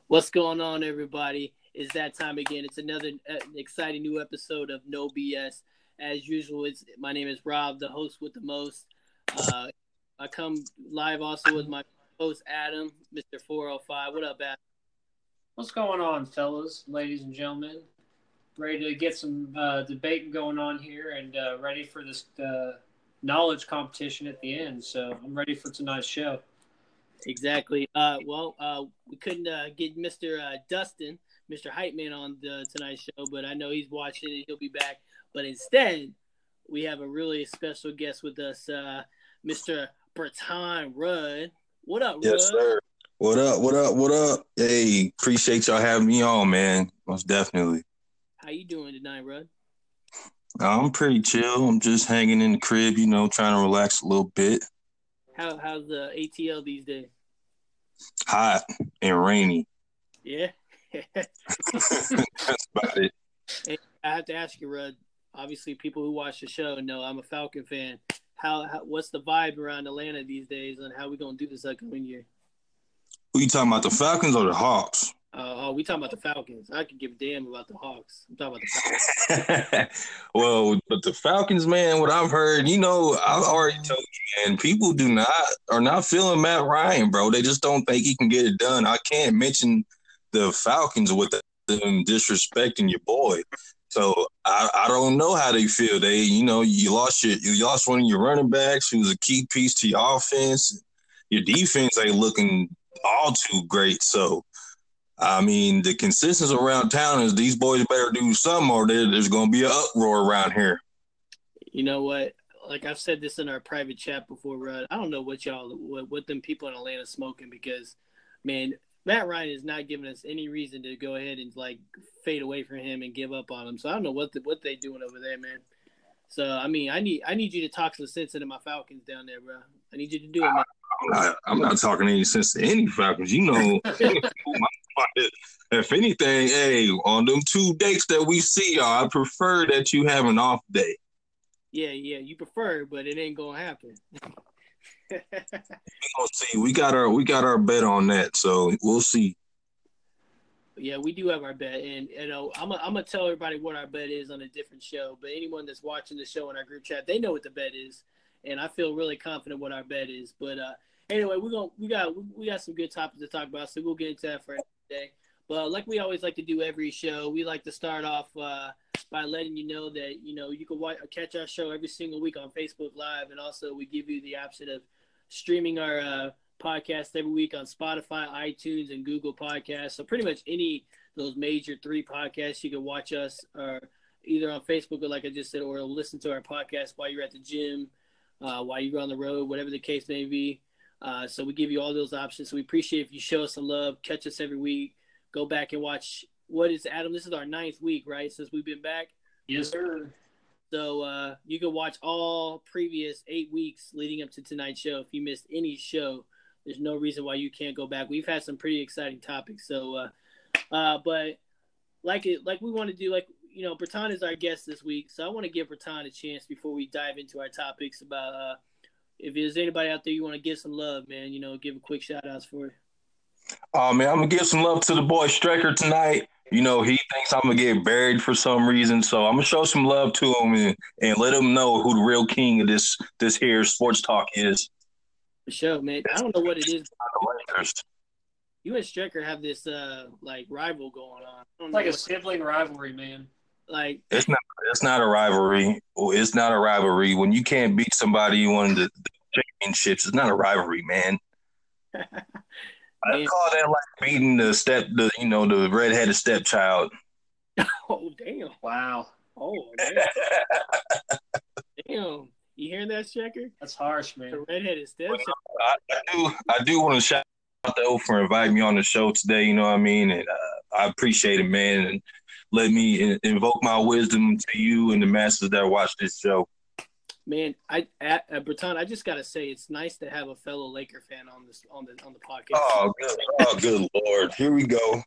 What's going on, everybody? It's that time again. It's another exciting new episode of No BS. As usual, my name is Rob, the host with the most. I come live also with my host, Adam, Mr. 405. What up, Adam? What's going on, fellas, ladies and gentlemen? Ready to get some debate going on here and ready for this knowledge competition at the end. So I'm ready for tonight's show. Exactly. We couldn't get Mr. Dustin, Mr. Hype Man, on tonight's show, but I know he's watching and he'll be back. But instead, we have a really special guest with us, Mr. Bertan Rudd. What up, Rudd? Yes, sir. What up? What up? What up? Hey, appreciate y'all having me on, man. Most definitely. How you doing tonight, Rudd? I'm pretty chill. I'm just hanging in the crib, trying to relax a little bit. How's the ATL these days? Hot and rainy. Yeah. That's about it. Hey, I have to ask you, Rudd. Obviously, people who watch the show know I'm a Falcon fan. What's the vibe around Atlanta these days, and how we gonna do this upcoming year? Who you talking about, the Falcons or the Hawks? We talking about the Falcons. I could give a damn about the Hawks. I'm talking about the Falcons. Well, but the Falcons, man, what I've heard, I've already told you, man, people are not feeling Matt Ryan, bro. They just don't think he can get it done. I can't mention the Falcons with them disrespecting your boy. So I don't know how they feel. You lost one of your running backs who was a key piece to your offense. Your defense ain't looking all too great. So, I mean, the consensus around town is these boys better do something or there's going to be an uproar around here. You know what? Like I've said this in our private chat before, Rudd. I don't know what them people in Atlanta smoking because, man, Matt Ryan is not giving us any reason to go ahead and fade away from him and give up on him. So I don't know what they doing over there, man. So I mean, I need you to talk some sense into my Falcons down there, bro. I need you to do it, man. I'm not talking any sense to any Falcons. If anything, hey, on them 2 dates that we see y'all, I prefer that you have an off day. Yeah, you prefer, but it ain't gonna happen. We're gonna see. We got our bet on that, so we'll see. Yeah, we do have our bet, and I'm gonna tell everybody what our bet is on a different show. But anyone that's watching the show in our group chat, they know what the bet is, and I feel really confident what our bet is. But anyway, we got some good topics to talk about, so we'll get into that for today. But like we always like to do every show, we like to start off by letting you know that you can catch our show every single week on Facebook Live, and also we give you the option of streaming our podcast every week on Spotify, iTunes, and Google Podcasts. So pretty much any of those major 3 podcasts, you can watch us either on Facebook or like I just said, or listen to our podcast while you're at the gym, while you're on the road, whatever the case may be. So we give you all those options. So we appreciate if you show us some love, catch us every week, go back and watch. What is Adam? This is our 9th week, right? Since we've been back. Yes, sir. So you can watch all previous 8 weeks leading up to tonight's show. If you missed any show, there's no reason why you can't go back. We've had some pretty exciting topics. So, but like we want to do, Bertan is our guest this week. So I want to give Bertan a chance before we dive into our topics about if there's anybody out there you want to give some love, man, give a quick shout outs for it. Oh, man, I'm going to give some love to the boy Strecker tonight. He thinks I'm going to get buried for some reason. So I'm going to show some love to him and let him know who the real king of this here sports talk is. For sure, man. I don't know what it is. You and Strecker have this rival going on. It's like a sibling rivalry, man. Like it's not a rivalry. It's not a rivalry. When you can't beat somebody you won the championships, it's not a rivalry, man. I call that like beating the redheaded stepchild. Oh damn! Wow. Oh damn! Damn. You hearing that, Strecker? That's harsh, man. The redheaded stepchild. I do want to shout out though for inviting me on the show today. You know what I mean? And I appreciate it, man. And let me invoke my wisdom to you and the masses that watch this show. Man, Bertan, I just gotta say it's nice to have a fellow Laker fan on the podcast. Oh, good Lord! Here we go.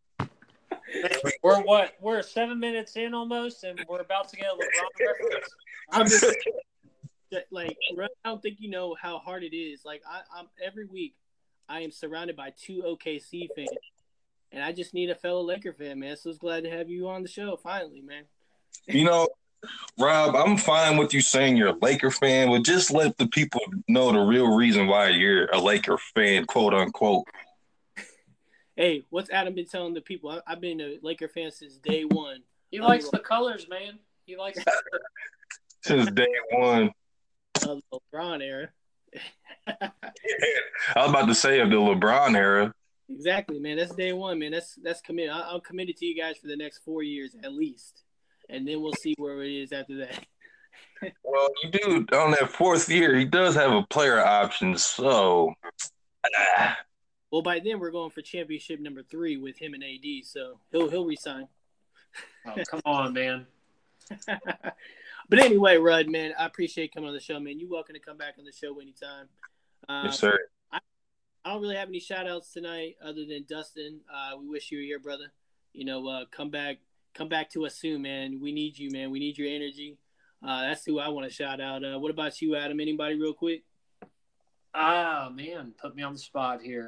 We're 7 minutes in almost, and we're about to get a LeBron reference. I'm just I don't think you know how hard it is. I'm every week, I am surrounded by 2 OKC fans, and I just need a fellow Laker fan, man. So I was glad to have you on the show finally, man. You know, Rob, I'm fine with you saying you're a Laker fan, but just let the people know the real reason why you're a Laker fan, quote unquote. Hey, what's Adam been telling the people? I've been a Laker fan since day one. He likes the colors, man. He likes Since day one. Of the LeBron era. I was about to say of the LeBron era. Exactly, man. That's day one, man. That's committed. I'm committed to you guys for the next 4 years at least, and then we'll see where it is after that. Well, you do on that 4th year. He does have a player option, so. Well, by then we're going for championship number 3 with him and AD, so he'll resign. Oh, come on, man. But anyway, Rudd, man, I appreciate coming on the show, man. You're welcome to come back on the show anytime. Yes, sir. I don't really have any shout-outs tonight other than Dustin. We wish you were here, brother. You know, come back to us soon, man. We need you, man. We need your energy. That's who I want to shout out. What about you, Adam? Anybody real quick? Man, put me on the spot here.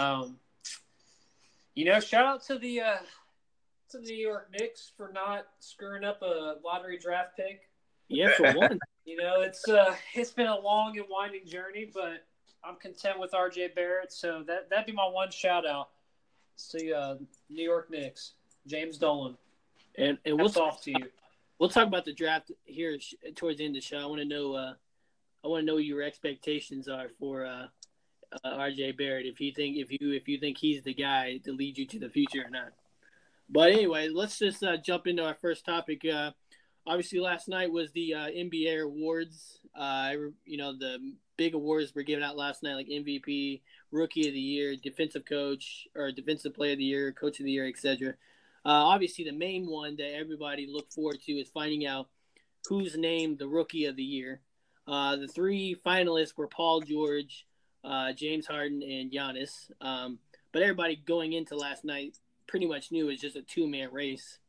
Shout out to the New York Knicks for not screwing up a lottery draft pick. Yeah, for one. It's been a long and winding journey, but I'm content with RJ Barrett. So that'd be my one shout out to New York Knicks, James Dolan. And we'll talk to you. We'll talk about the draft here towards the end of the show. I want to know what your expectations are for RJ Barrett. If you think he's the guy to lead you to the future or not. But anyway, let's just jump into our first topic. Obviously, last night was the NBA awards. The big awards were given out last night, like MVP, Rookie of the Year, Defensive Coach, or Defensive Player of the Year, Coach of the Year, etc. Obviously, the main one that everybody looked forward to is finding out who's named the Rookie of the Year. The 3 finalists were Paul George, James Harden, and Giannis. But everybody going into last night pretty much knew it was just a 2-man race.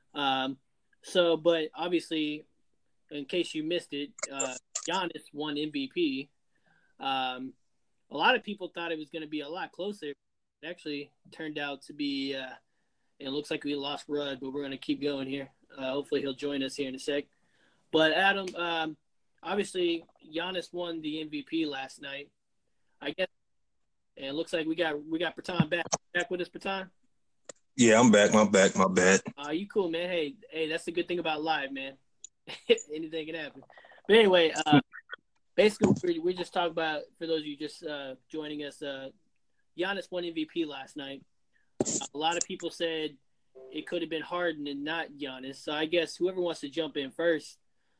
But obviously, in case you missed it, Giannis won MVP. A lot of people thought it was going to be a lot closer. It actually turned out to be, it looks like we lost Rudd, but we're going to keep going here. Hopefully he'll join us here in a sec. But Adam, obviously Giannis won the MVP last night. I guess, and it looks like we got Bertan back with us, Bertan. Yeah, I'm back. My bad. You cool, man. Hey, that's the good thing about live, man. Anything can happen. But anyway, basically, we're just talking about, for those of you just joining us, Giannis won MVP last night. A lot of people said it could have been Harden and not Giannis. So I guess whoever wants to jump in first,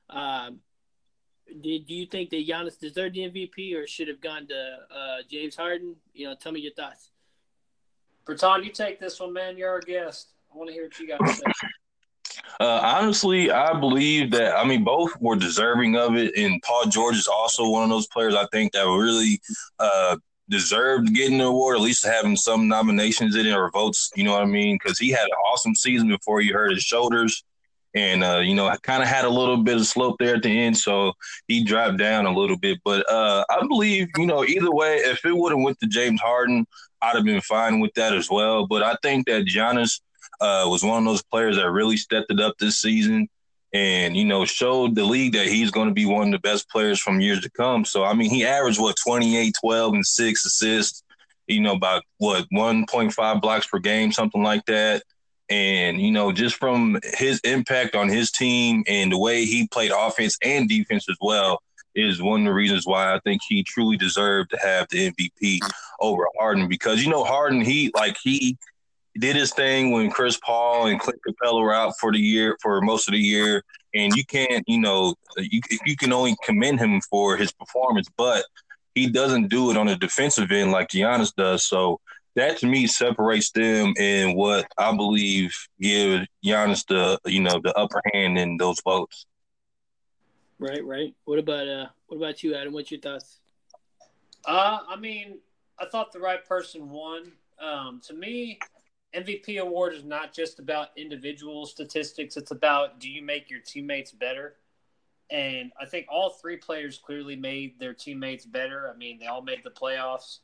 do you think that Giannis deserved the MVP or should have gone to James Harden? Tell me your thoughts. Bertan, you take this one, man. You're our guest. I want to hear what you got to say. Honestly, I believe that, both were deserving of it. And Paul George is also one of those players I think that really deserved getting the award, at least having some nominations in it or votes, you know what I mean? Because he had an awesome season before he hurt his shoulders. And, kind of had a little bit of slope there at the end, so he dropped down a little bit. But I believe, either way, if it would have went to James Harden, I'd have been fine with that as well. But I think that Giannis was one of those players that really stepped it up this season and, showed the league that he's going to be one of the best players from years to come. So, he averaged, 28, 12, and 6 assists, about, 1.5 blocks per game, something like that. And, just from his impact on his team and the way he played offense and defense as well is one of the reasons why I think he truly deserved to have the MVP over Harden. Because, Harden, he did his thing when Chris Paul and Clint Capella were out for most of the year. And you can't, you can only commend him for his performance, but he doesn't do it on the defensive end like Giannis does. So that to me separates them and what I believe give Giannis the upper hand in those votes. Right. What about you, Adam? What's your thoughts? I thought the right person won. To me, MVP award is not just about individual statistics. It's about, do you make your teammates better? And I think all 3 players clearly made their teammates better. They all made the playoffs.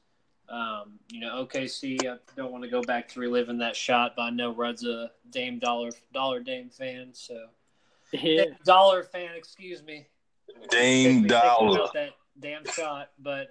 OKC, I don't want to go back to reliving that shot, but I know Rudd's a Dollar Dame fan, so Yeah. Dollar fan, excuse me. Dame Dollar. About that damn shot, but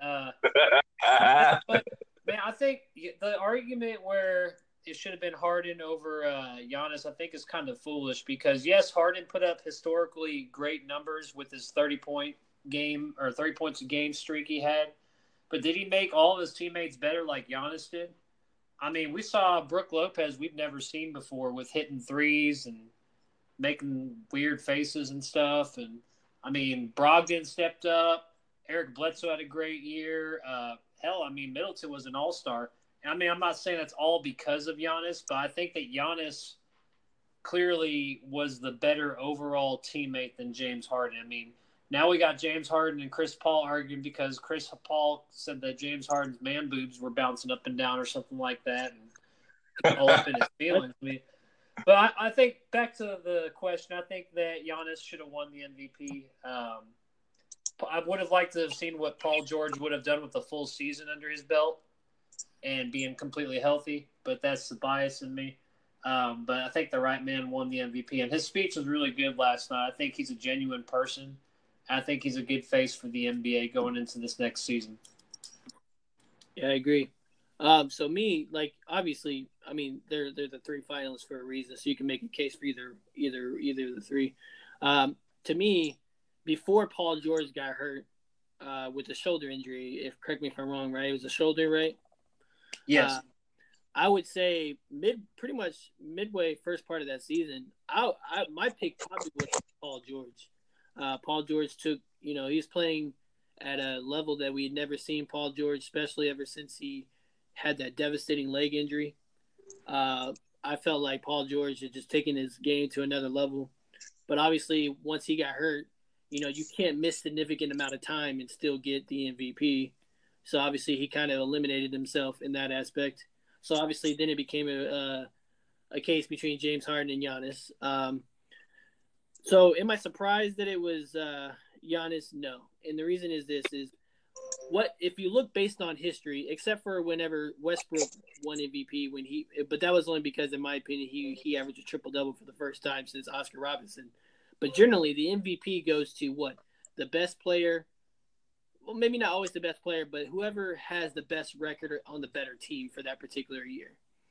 man, I think the argument where it should have been Harden over Giannis, I think is kind of foolish because yes, Harden put up historically great numbers with his 30-point game or 30 points a game streak he had. But did he make all of his teammates better like Giannis did? I mean, we saw Brook Lopez we've never seen before with hitting threes and making weird faces and stuff. And, I mean, Brogdon stepped up. Eric Bledsoe had a great year. Middleton was an all-star. And, I mean, I'm not saying that's all because of Giannis, but I think that Giannis clearly was the better overall teammate than James Harden. I mean, now we got James Harden and Chris Paul arguing because Chris Paul said that James Harden's man boobs were bouncing up and down or something like that and all up in his feelings. But I think back to the question, I think that Giannis should have won the MVP. I would have liked to have seen what Paul George would have done with the full season under his belt and being completely healthy, but that's the bias in me. But I think the right man won the MVP, and his speech was really good last night. I think he's a genuine person. I think he's a good face for the NBA going into this next season. Yeah, I agree. So me, like, obviously, I mean, they're the three finalists for a reason, so you can make a case for either of the three. To me, before Paul George got hurt with a shoulder injury, correct me if I'm wrong, right? It was a shoulder, right? Yes. I would say pretty much midway first part of that season, my pick probably was Paul George. Paul George took, he's playing at a level that we had never seen Paul George, especially ever since he had that devastating leg injury. I felt like Paul George had just taken his game to another level. But obviously, once he got hurt, you can't miss significant amount of time and still get the MVP. So obviously, he kind of eliminated himself in that aspect. So obviously, then it became a case between James Harden and Giannis. So am I surprised that it was Giannis? No. And the reason is what if you look based on history, except for whenever Westbrook won MVP but that was only because in my opinion he averaged a triple-double for the first time since Oscar Robertson. But generally the MVP goes to what? The best player, well maybe not always the best player, but whoever has the best record on the better team for that particular year.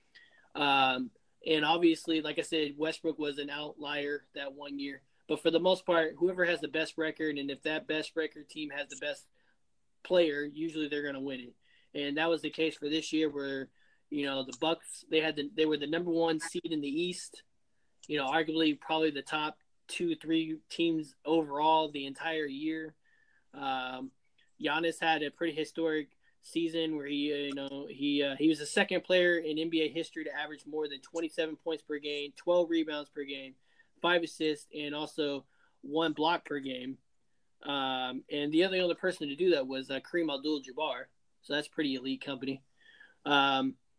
And obviously, like I said, Westbrook was an outlier that one year. But for the most part, whoever has the best record, and if that best record team has the best player, usually they're going to win it. And that was the case for this year where, the Bucks, they were the number one seed in the East. Arguably probably the top 2-3 teams overall the entire year. Giannis had a pretty historic season where he was the second player in NBA history to average more than 27 points per game, 12 rebounds per game, 5 assists, and also 1 block per game. And the other person to do that was Kareem Abdul-Jabbar. So that's pretty elite company. I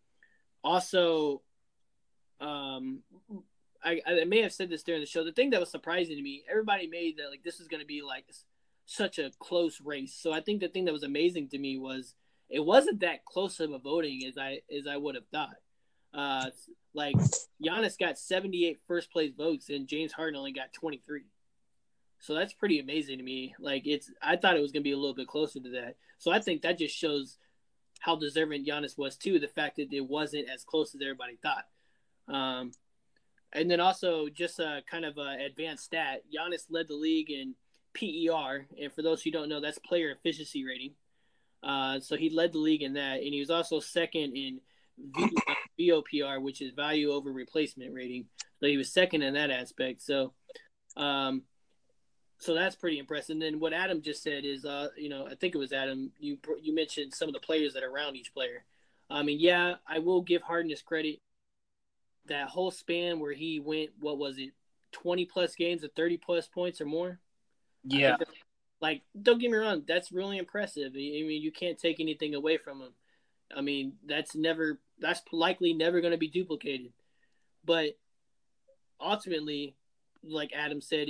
may have said this during the show. The thing that was surprising to me, everybody made that like this was going to be like such a close race. So I think the thing that was amazing to me was it wasn't that close of a voting as I would have thought. Like Giannis got 78 first place votes and James Harden only got 23. So that's pretty amazing to me. Like I thought it was going to be a little bit closer to that. So I think that just shows how deserving Giannis was too. The fact that it wasn't as close as everybody thought. And then also just a kind of an advanced stat. Giannis led the league in PER. And for those who don't know, that's player efficiency rating. So he led the league in that. And he was also second in VOPR, which is value over replacement rating. So he was second in that aspect. So that's pretty impressive. And then what Adam just said is, I think it was Adam, you mentioned some of the players that are around each player. I mean, yeah, I will give Harden his credit. That whole span where he went, 20-plus games of 30-plus points or more? Yeah. Like, don't get me wrong, that's really impressive. I mean, you can't take anything away from him. I mean, that's likely never going to be duplicated. But ultimately, like Adam said,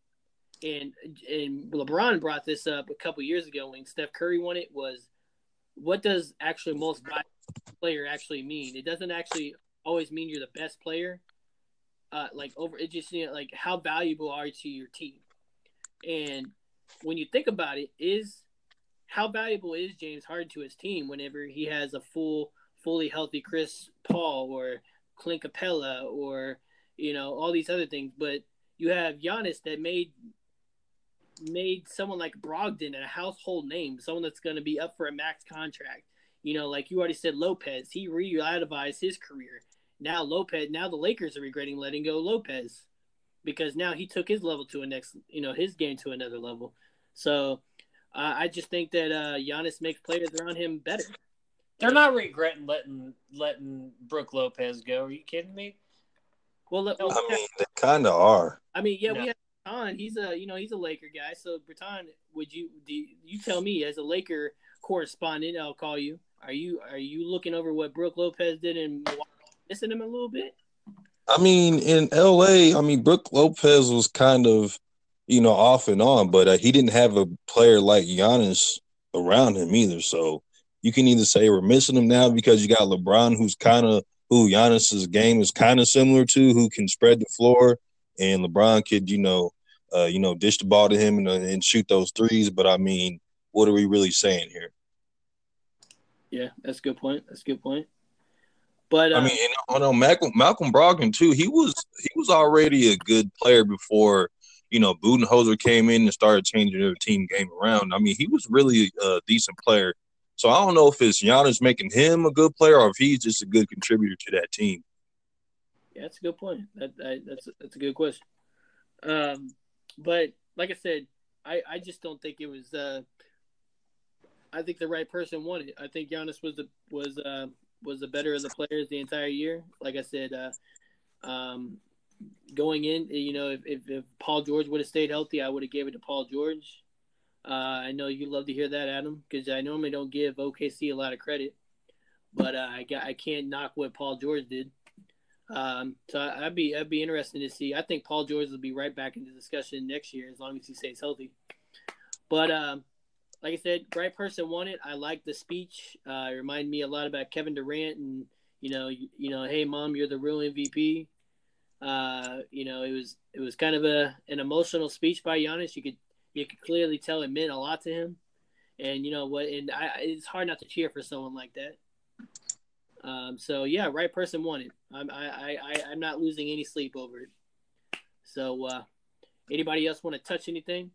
and LeBron brought this up a couple years ago when Steph Curry won it, was what does actually most valuable player actually mean? It doesn't actually always mean you're the best player. It just like how valuable are you to your team? And when you think about it, is how valuable is James Harden to his team whenever he has a fully healthy Chris Paul or Clint Capella or all these other things, but you have Giannis that made someone like Brogdon a household name, someone that's going to be up for a max contract. Like you already said, Lopez, he revitalized his career. Now the Lakers are regretting letting go Lopez because now he took his level to his game to another level. So I just think that Giannis makes players around him better. They're not regretting letting Brook Lopez go. Are you kidding me? Well, they kind of are. We have Bertan. He's a Laker guy. So Bertan, you tell me as a Laker correspondent, I'll call you. Are you looking over what Brook Lopez did and missing him a little bit? In LA, Brook Lopez was kind of, off and on, but he didn't have a player like Giannis around him either. So you can either say we're missing him now because you got LeBron, who Giannis's game is kind of similar to, who can spread the floor, and LeBron could, dish the ball to him and shoot those threes. But what are we really saying here? Yeah, that's a good point. But Malcolm Brogdon too. He was already a good player before, Budenholzer came in and started changing their team game around. He was really a decent player. So I don't know if it's Giannis making him a good player or if he's just a good contributor to that team. Yeah, that's a good point. That's a good question. But like I said, I just don't think it was. I think the right person won it. I think Giannis was the better of the players the entire year. Like I said, going in, if Paul George would have stayed healthy, I would have gave it to Paul George. I know you love to hear that, Adam, because I normally don't give OKC a lot of credit, but I can't knock what Paul George did. So I'd be interested to see. I think Paul George will be right back in the discussion next year as long as he stays healthy. But like I said, right person won it. I like the speech. It reminded me a lot about Kevin Durant and hey mom, you're the real MVP. It was kind of an emotional speech by Giannis. You could clearly tell it meant a lot to him, and it's hard not to cheer for someone like that. So yeah, right person won it. I'm not losing any sleep over it. So anybody else want to touch anything?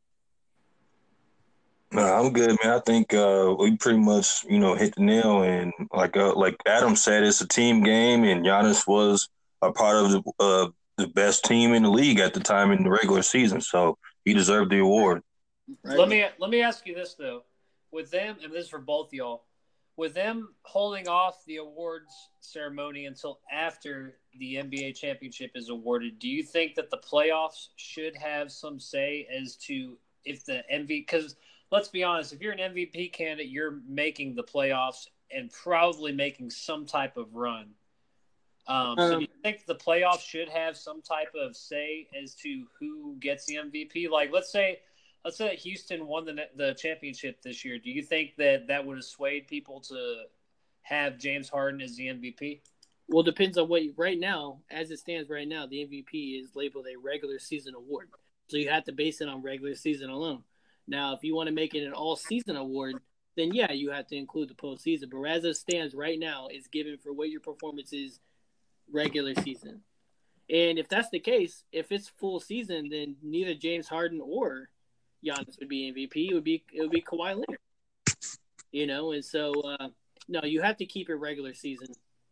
No, I'm good, man. I think we pretty much, hit the nail. And like Adam said, it's a team game, and Giannis was a part of the best team in the league at the time in the regular season. So he deserved the award. Right. Let me ask you this though, with them, and this is for both y'all, with them holding off the awards ceremony until after the NBA championship is awarded, do you think that the playoffs should have some say as to if the MVP? Because let's be honest, if you're an MVP candidate, you're making the playoffs and probably making some type of run. So do you think the playoffs should have some type of say as to who gets the MVP? Like, let's say that Houston won the championship this year. Do you think that would have swayed people to have James Harden as the MVP? Well, it depends on right now, as it stands right now, the MVP is labeled a regular season award. So you have to base it on regular season alone. Now, if you want to make it an all-season award, then yeah, you have to include the postseason. But as it stands right now, it's given for what your performance is regular season. And if that's the case, if it's full season, then neither James Harden or Giannis would be MVP. It would be Kawhi Leonard. And so no, you have to keep it regular season.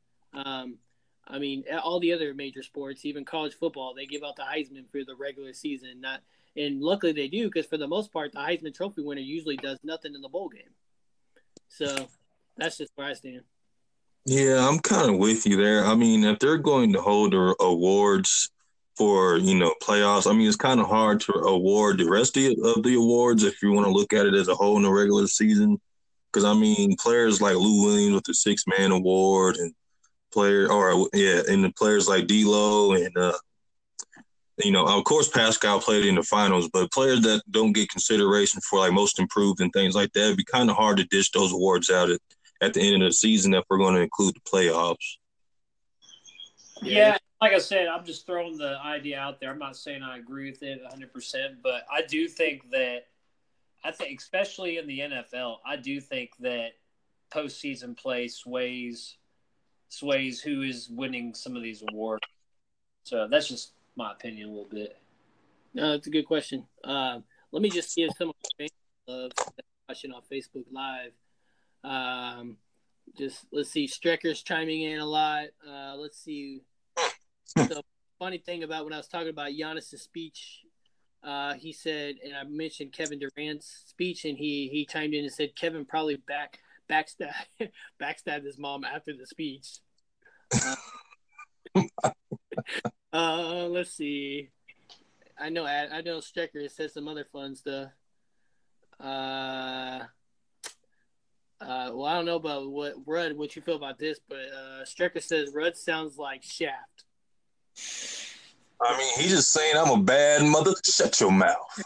All the other major sports, even college football, they give out the Heisman for the regular season. And luckily they do, because for the most part, the Heisman Trophy winner usually does nothing in the bowl game. So that's just where I stand. Yeah, I'm kind of with you there. If they're going to hold awards for, playoffs, it's kind of hard to award the rest of the awards if you want to look at it as a whole in the regular season. Because, players like Lou Williams with the six-man award and the players like D'Lo and Of course, Pascal played in the finals, but players that don't get consideration for like most improved and things like that, it'd be kind of hard to dish those awards out at the end of the season if we're going to include the playoffs. Yeah, like I said, I'm just throwing the idea out there. I'm not saying I agree with it 100%, but I do think that especially in the NFL, I do think that postseason play sways who is winning some of these awards. So that's just my opinion a little bit. No, it's a good question. Let me just give some of the fans love watching on Facebook Live. Just let's see, Strecker's chiming in a lot. Let's see. So funny thing about when I was talking about Giannis' speech, he said, and I mentioned Kevin Durant's speech, and he chimed in and said Kevin probably backstabbed his mom after the speech. Let's see. I know Strecker says some other fun stuff. Well, I don't know about what you feel about this, but Strecker says Rudd sounds like Shaft. I mean, he's just saying I'm a bad mother. Shut your mouth.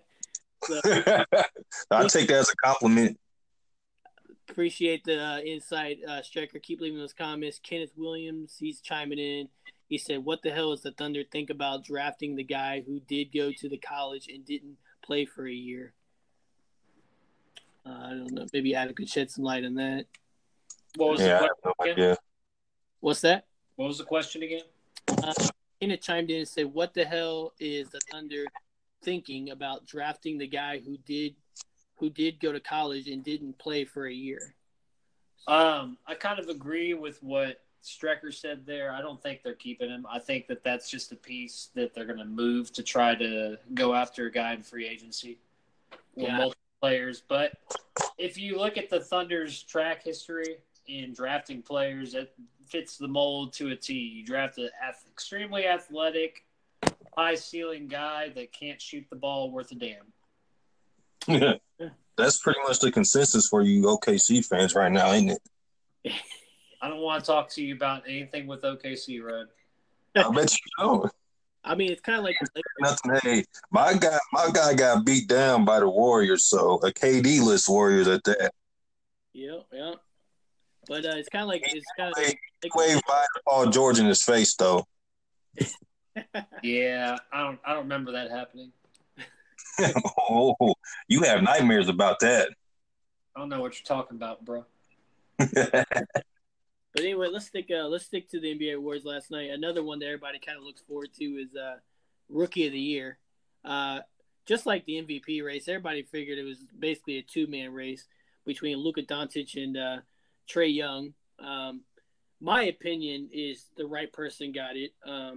I take that as a compliment. Appreciate the insight, Strecker. Keep leaving those comments. Kenneth Williams, he's chiming in. He said, "What the hell is the Thunder think about drafting the guy who did go to the college and didn't play for a year?" I don't know. Maybe Adam could shed some light on that. What was the question again? What's that? What was the question again? Kenneth chimed in and said, "What the hell is the Thunder thinking about drafting the guy who did go to college and didn't play for a year?" I kind of agree with what Strecker said there. I don't think they're keeping him. I think that that's just a piece that they're going to move to try to go after a guy in free agency with multiple players. But if you look at the Thunder's track history in drafting players, it fits the mold to a T. You draft an extremely athletic, high-ceiling guy that can't shoot the ball worth a damn. That's pretty much the consensus for you OKC fans right now, ain't it? I don't want to talk to you about anything with OKC, Rudd. I bet you don't. I mean, it's kind of like nothing. Hey, my guy got beat down by the Warriors, so a KD list Warriors at that. Yeah. But it's kind of like waved by Paul George in his face though. Yeah, I don't remember that happening. Oh, you have nightmares about that. I don't know what you're talking about, bro. But anyway, let's stick to the NBA awards last night. Another one that everybody kind of looks forward to is Rookie of the Year. Just like the MVP race, everybody figured it was basically a two-man race between Luka Doncic and Trae Young. My opinion is the right person got it.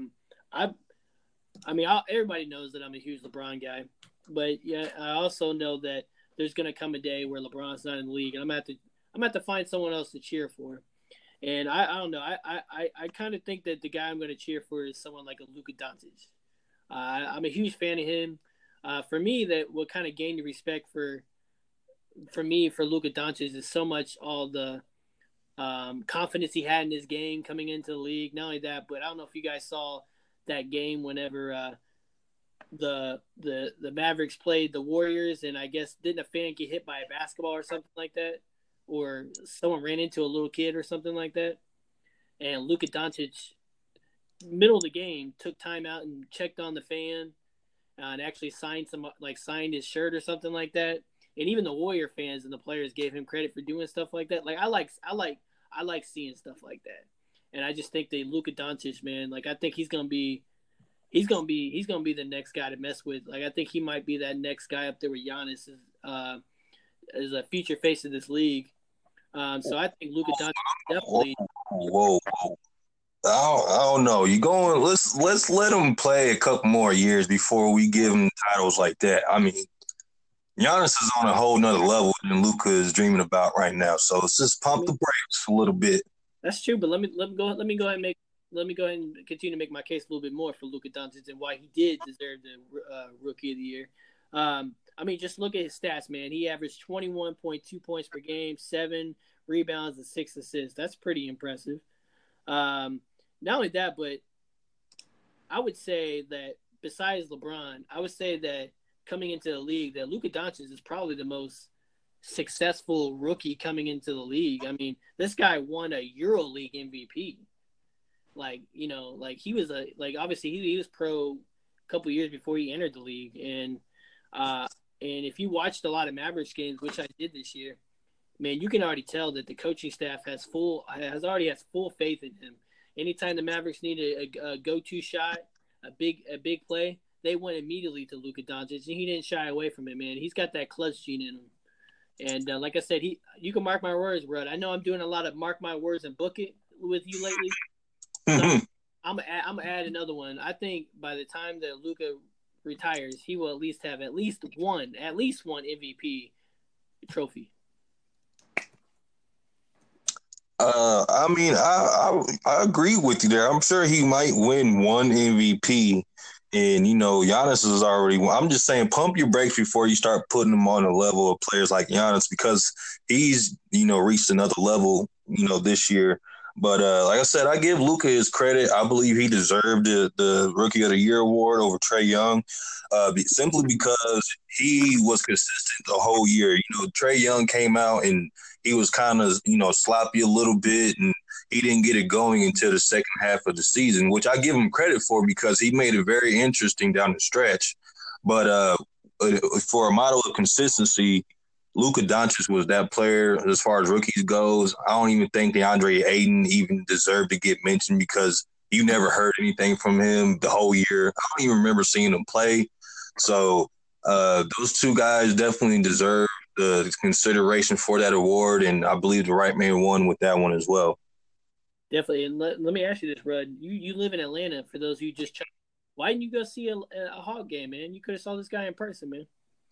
Everybody knows that I'm a huge LeBron guy, but yeah, I also know that there's going to come a day where LeBron's not in the league, and I'm going to have to find someone else to cheer for. And I don't know. I kind of think that the guy I'm going to cheer for is someone like a Luka Doncic. I'm a huge fan of him. For me, that what kind of gained the respect for Luka Doncic is so much all the confidence he had in his game coming into the league. Not only that, but I don't know if you guys saw that game whenever the Mavericks played the Warriors, and I guess didn't a fan get hit by a basketball or something like that? Or someone ran into a little kid or something like that. And Luka Doncic, middle of the game, took time out and checked on the fan and actually signed his shirt or something like that. And even the Warrior fans and the players gave him credit for doing stuff like that. Like I like seeing stuff like that. And I just think that Luka Doncic, man, like I think he's gonna be the next guy to mess with. Like I think he might be that next guy up there with Giannis as a future face of this league. So I think Luka Doncic definitely. Whoa. I don't know. You going? Let's let him play a couple more years before we give him titles like that. I mean, Giannis is on a whole nother level than Luka is dreaming about right now. So let's just pump the brakes a little bit. That's true, but let me go ahead and continue to make my case a little bit more for Luka Doncic and why he did deserve the Rookie of the Year. I mean, just look at his stats, man. He averaged 21.2 points per game, 7 rebounds, and 6 assists. That's pretty impressive. Not only that, but I would say that besides LeBron, I would say that coming into the league, that Luka Doncic is probably the most successful rookie coming into the league. I mean, this guy won a EuroLeague MVP. Like, like he was obviously he was pro a couple years before he entered the league, and if you watched a lot of Mavericks games, which I did this year, man, you can already tell that the coaching staff has full faith in him. Anytime the Mavericks need a go-to shot, a big play, they went immediately to Luka Doncic, and he didn't shy away from it, man. He's got that clutch gene in him. And like I said, you can mark my words, bro. I know I'm doing a lot of mark my words and book it with you lately. So I'm gonna add another one. I think by the time that Luka retires, he will at least have at least one MVP trophy. I mean, I agree with you there. I'm sure he might win one MVP. And, Giannis is already – I'm just saying pump your brakes before you start putting him on a level of players like Giannis, because he's, reached another level, this year. But like I said, I give Luka his credit. I believe he deserved the Rookie of the Year award over Trae Young simply because he was consistent the whole year. Trae Young came out and he was kind of, sloppy a little bit, and he didn't get it going until the second half of the season, which I give him credit for because he made it very interesting down the stretch. But for a model of consistency, Luka Doncic was that player as far as rookies goes. I don't even think DeAndre Ayton even deserved to get mentioned because you never heard anything from him the whole year. I don't even remember seeing him play. So those two guys definitely deserve the consideration for that award, and I believe the right man won with that one as well. Definitely. And let me ask you this, Rud. You live in Atlanta. For those of you just checked, why didn't you go see a Hawk game, man? You could have saw this guy in person, man.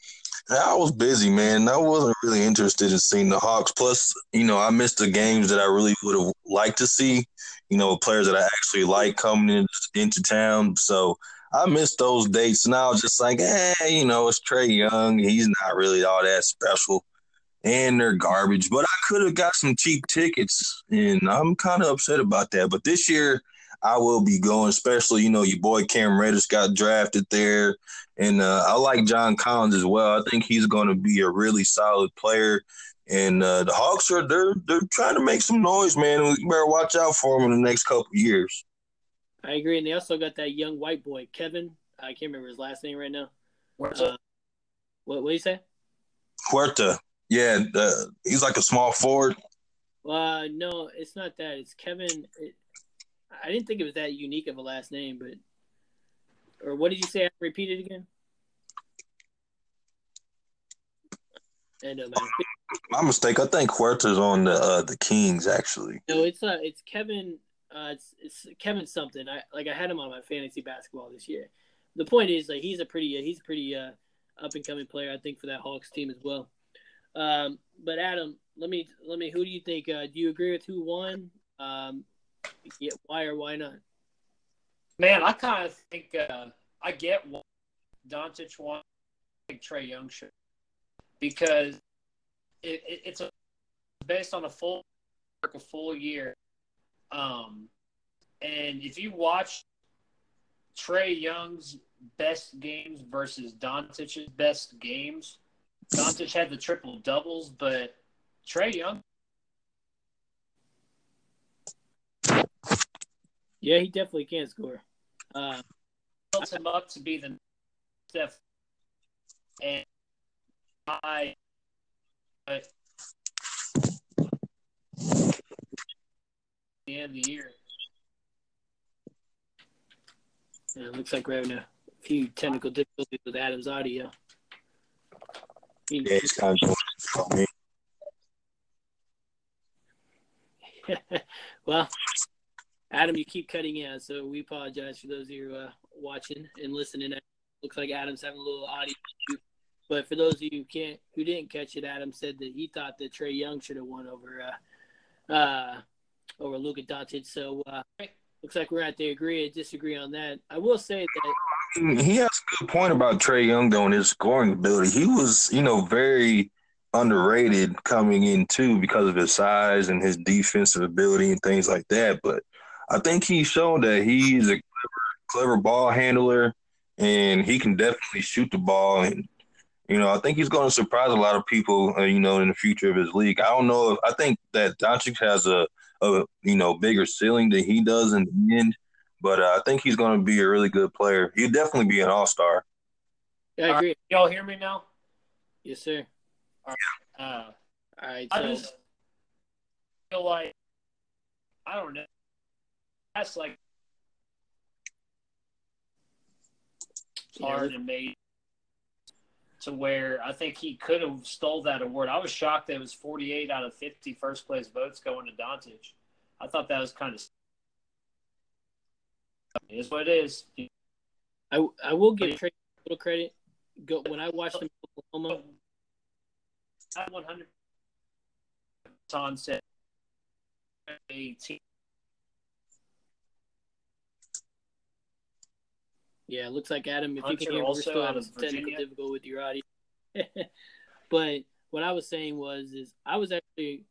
I was busy, man. I wasn't really interested in seeing the Hawks. Plus, I missed the games that I really would have liked to see, players that I actually like coming into town. So I missed those dates. And I was just like, it's Trae Young. He's not really all that special. And they're garbage. But I could have got some cheap tickets, and I'm kind of upset about that. But this year, I will be going, especially, your boy Cam Reddish got drafted there. And I like John Collins as well. I think he's going to be a really solid player. And the Hawks they're trying to make some noise, man. We better watch out for them in the next couple of years. I agree. And they also got that young white boy, Kevin. I can't remember his last name right now. What do you say? Huerta. Yeah, he's like a small forward. No, it's not that. It's Kevin. I didn't think it was that unique of a last name, but – or what did you say? Repeat it again. My mistake. I think Huerta's on the Kings, actually. No, it's Kevin. It's Kevin something. I had him on my fantasy basketball this year. The point is, he's a pretty up and coming player, I think, for that Hawks team as well. But Adam, let me. Who do you think? Do you agree with who won? Yeah, why or why not? Man, I kind of think I get why Doncic won. I think Trae Young should, because it's based on a full year. And if you watch Trae Young's best games versus Doncic's best games, Doncic had the triple doubles, but Trae Young. Yeah, he definitely can score. Built him up to be the Steph, and the end of the year. Yeah, it looks like we're having a few technical difficulties with Adam's audio. Yeah, it's kind of doing me. Well, Adam, you keep cutting in, so we apologize for those of you watching and listening. Looks like Adam's having a little audio issue. But for those of you who didn't catch it, Adam said that he thought that Trae Young should have won over Luka Doncic. So looks like we're at the agree and disagree on that. I will say that he has a good point about Trae Young, though, and his scoring ability. He was, very underrated coming in, too, because of his size and his defensive ability and things like that. But I think he's shown that he's a clever ball handler, and he can definitely shoot the ball. And I think he's going to surprise a lot of people. In the future of his league. I don't know if I think that Doncic has a bigger ceiling than he does in the end, but I think he's going to be a really good player. He'll definitely be an all-star. Yeah, I agree. Right. Y'all hear me now? Yes, sir. All right. All right. I just feel like I don't know. That's like hard and made to where I think he could have stole that award. I was shocked that it was 48 out of 50 first place votes going to Doncic. I thought that was kind of it is what it is. I will give Trae a little credit. When I watched him in Oklahoma, 100 on said 18. Yeah, it looks like Adam, if Hunter you can hear me, we're still having technical Virginia. difficulty with your audio. But what I was saying is I was actually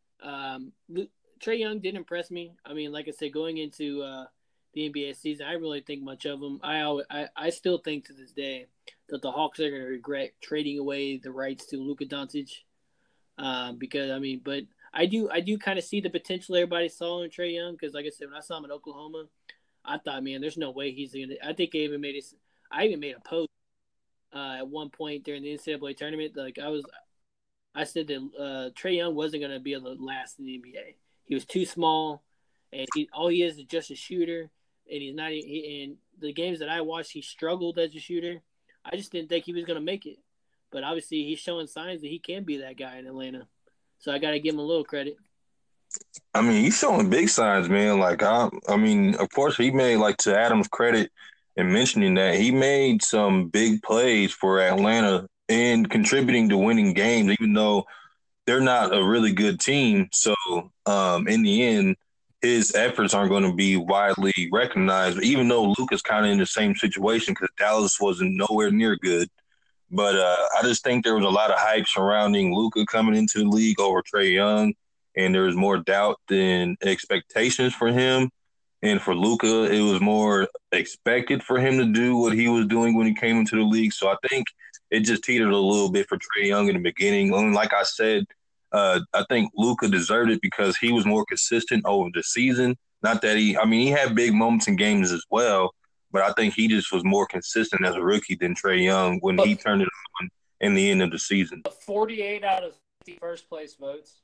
Trae Young did impress me. I mean, like I said, going into the NBA season, I really think much of him. I still think to this day that the Hawks are going to regret trading away the rights to Luka Doncic because but I do kind of see the potential everybody saw in Trae Young because, like I said, when I saw him in Oklahoma, I thought, man, there's no way he's going to. I think I even made a post at one point during the NCAA tournament. Like I said that Trae Young wasn't going to be able to last in the NBA. He was too small, and all he is just a shooter. And he's not. In the games that I watched, he struggled as a shooter. I just didn't think he was going to make it. But obviously, he's showing signs that he can be that guy in Atlanta. So I got to give him a little credit. I mean, he's showing big signs, man. Like, of course, he made, like, to Adam's credit in mentioning that, he made some big plays for Atlanta and contributing to winning games, even though they're not a really good team. So, in the end, his efforts aren't going to be widely recognized, even though Luka's kind of in the same situation because Dallas wasn't nowhere near good. But I just think there was a lot of hype surrounding Luka coming into the league over Trae Young, and there was more doubt than expectations for him. And for Luka, it was more expected for him to do what he was doing when he came into the league. So I think it just teetered a little bit for Trae Young in the beginning. And like I said, I think Luka deserved it because he was more consistent over the season. Not that he had big moments in games as well, but I think he just was more consistent as a rookie than Trae Young when he turned it on in the end of the season. 48 out of 50 first place votes.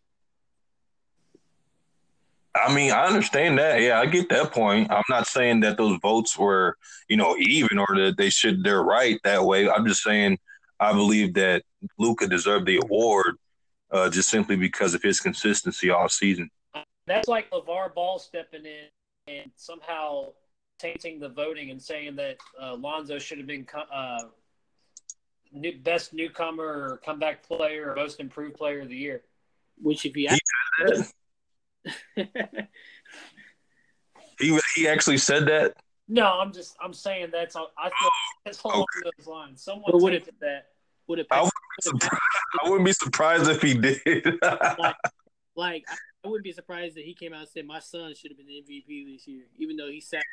I mean, I understand that. Yeah, I get that point. I'm not saying that those votes were, even or that they're right that way. I'm just saying I believe that Luka deserved the award just simply because of his consistency all season. That's like LeVar Ball stepping in and somehow tainting the voting and saying that Lonzo should have been best newcomer or comeback player or most improved player of the year. Which if you he actually said that? No, I'm saying that's all. I feel that's along those lines. Someone tainted that. I wouldn't be surprised if he did. like I wouldn't be surprised that he came out and said my son should have been the MVP this year, even though he sat.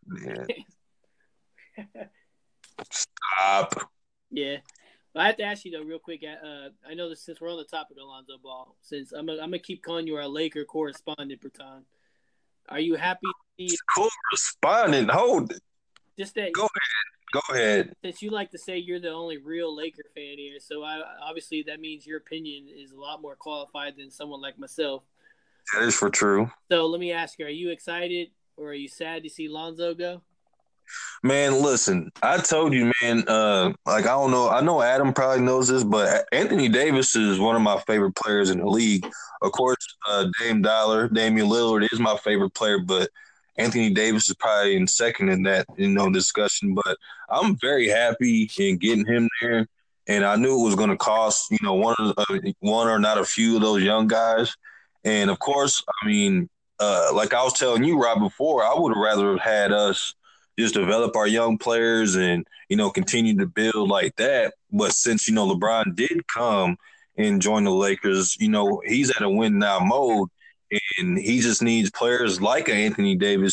Stop. Yeah. I have to ask you though, real quick. I know that since we're on the topic of Lonzo Ball, since I'm gonna keep calling you our Laker correspondent, Bertan. Are you happy to see correspondent? Hold it. Just that. Go ahead. Since you like to say you're the only real Laker fan here, so obviously that means your opinion is a lot more qualified than someone like myself. That is for true. So let me ask you: are you excited or are you sad to see Lonzo go? Man, listen, I told you, man, I don't know. I know Adam probably knows this, but Anthony Davis is one of my favorite players in the league. Of course, Damian Lillard is my favorite player, but Anthony Davis is probably in second in that, discussion. But I'm very happy in getting him there. And I knew it was going to cost, one or not a few of those young guys. And of course, like I was telling you, Rob, before, I would have rather had us just develop our young players and, continue to build like that. But since, LeBron did come and join the Lakers, he's at a win now mode, and he just needs players like Anthony Davis,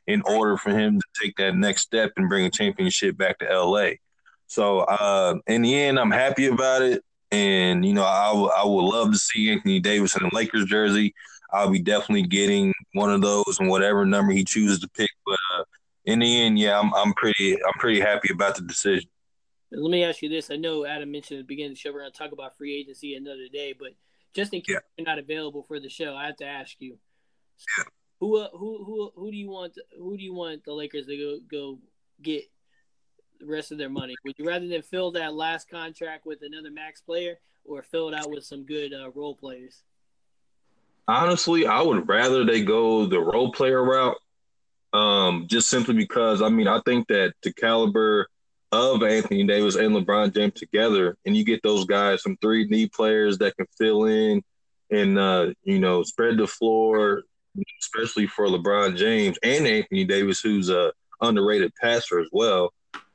in order for him to take that next step and bring a championship back to LA. So in the end, I'm happy about it. And, I would love to see Anthony Davis in a Lakers jersey. I'll be definitely getting one of those and whatever number he chooses to pick. But in the end, yeah, I'm pretty happy about the decision. Let me ask you this. I know Adam mentioned at the beginning of the show we're going to talk about free agency another day, but just in case you're not available for the show, I have to ask you. So who do you want the Lakers to go get the rest of their money? Would you rather than fill that last contract with another max player or fill it out with some good role players? Honestly, I would rather they go the role player route, just simply because, I think that the caliber of Anthony Davis and LeBron James together, and you get those guys, some 3D players that can fill in and, spread the floor, especially for LeBron James and Anthony Davis, who's a underrated passer as well.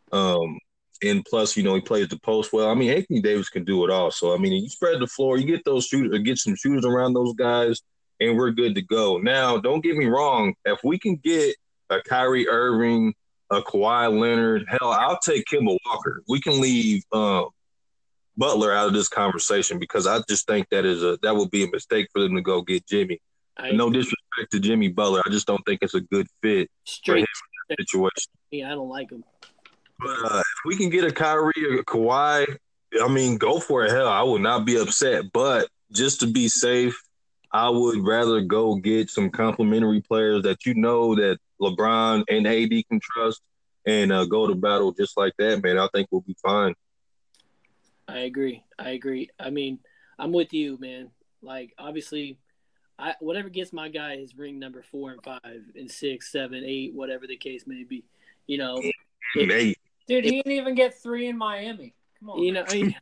And plus, he plays the post well. Anthony Davis can do it all. So, you spread the floor, you get those shooters, get some shooters around those guys, and we're good to go. Now, don't get me wrong. If we can get a Kyrie Irving, a Kawhi Leonard, hell, I'll take Kemba Walker. We can leave Butler out of this conversation because I just think that would be a mistake for them to go get Jimmy. No disrespect to Jimmy Butler. I just don't think it's a good fit for him in that situation. Yeah, I don't like him. But if we can get a Kyrie or a Kawhi, go for it. Hell, I would not be upset. But just to be safe, I would rather go get some complimentary players that that LeBron and AD can trust and go to battle just like that, man. I think we'll be fine. I agree. I'm with you, man. Like, obviously, whatever gets my guy his ring number 4 and 5 and 6, 7, 8, whatever the case may be. 8. Dude, he didn't even get 3 in Miami. Come on.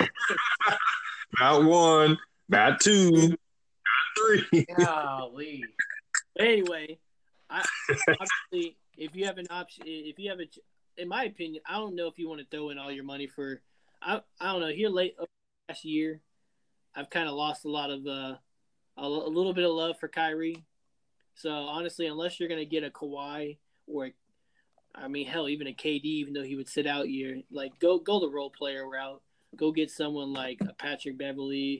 Not 1, not 2, not 3. Golly. But anyway, obviously, if you have an option, in my opinion, I don't know if you want to throw in all your money for. I don't know. Here late last year, I've kind of lost a lot of a little bit of love for Kyrie. So honestly, unless you're gonna get a Kawhi or hell, even a KD, even though he would sit out year, like go the role player route. Go get someone like a Patrick Beverley,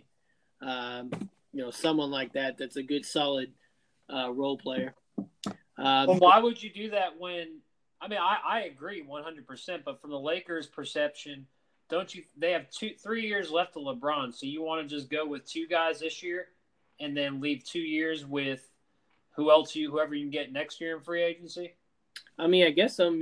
someone like that. That's a good, solid role player. Well, why would you do that when? I agree 100%. But from the Lakers' perception, they have 3 years left of LeBron, so you want to just go with 2 guys this year, and then leave 2 years with whoever you can get next year in free agency. I guess so.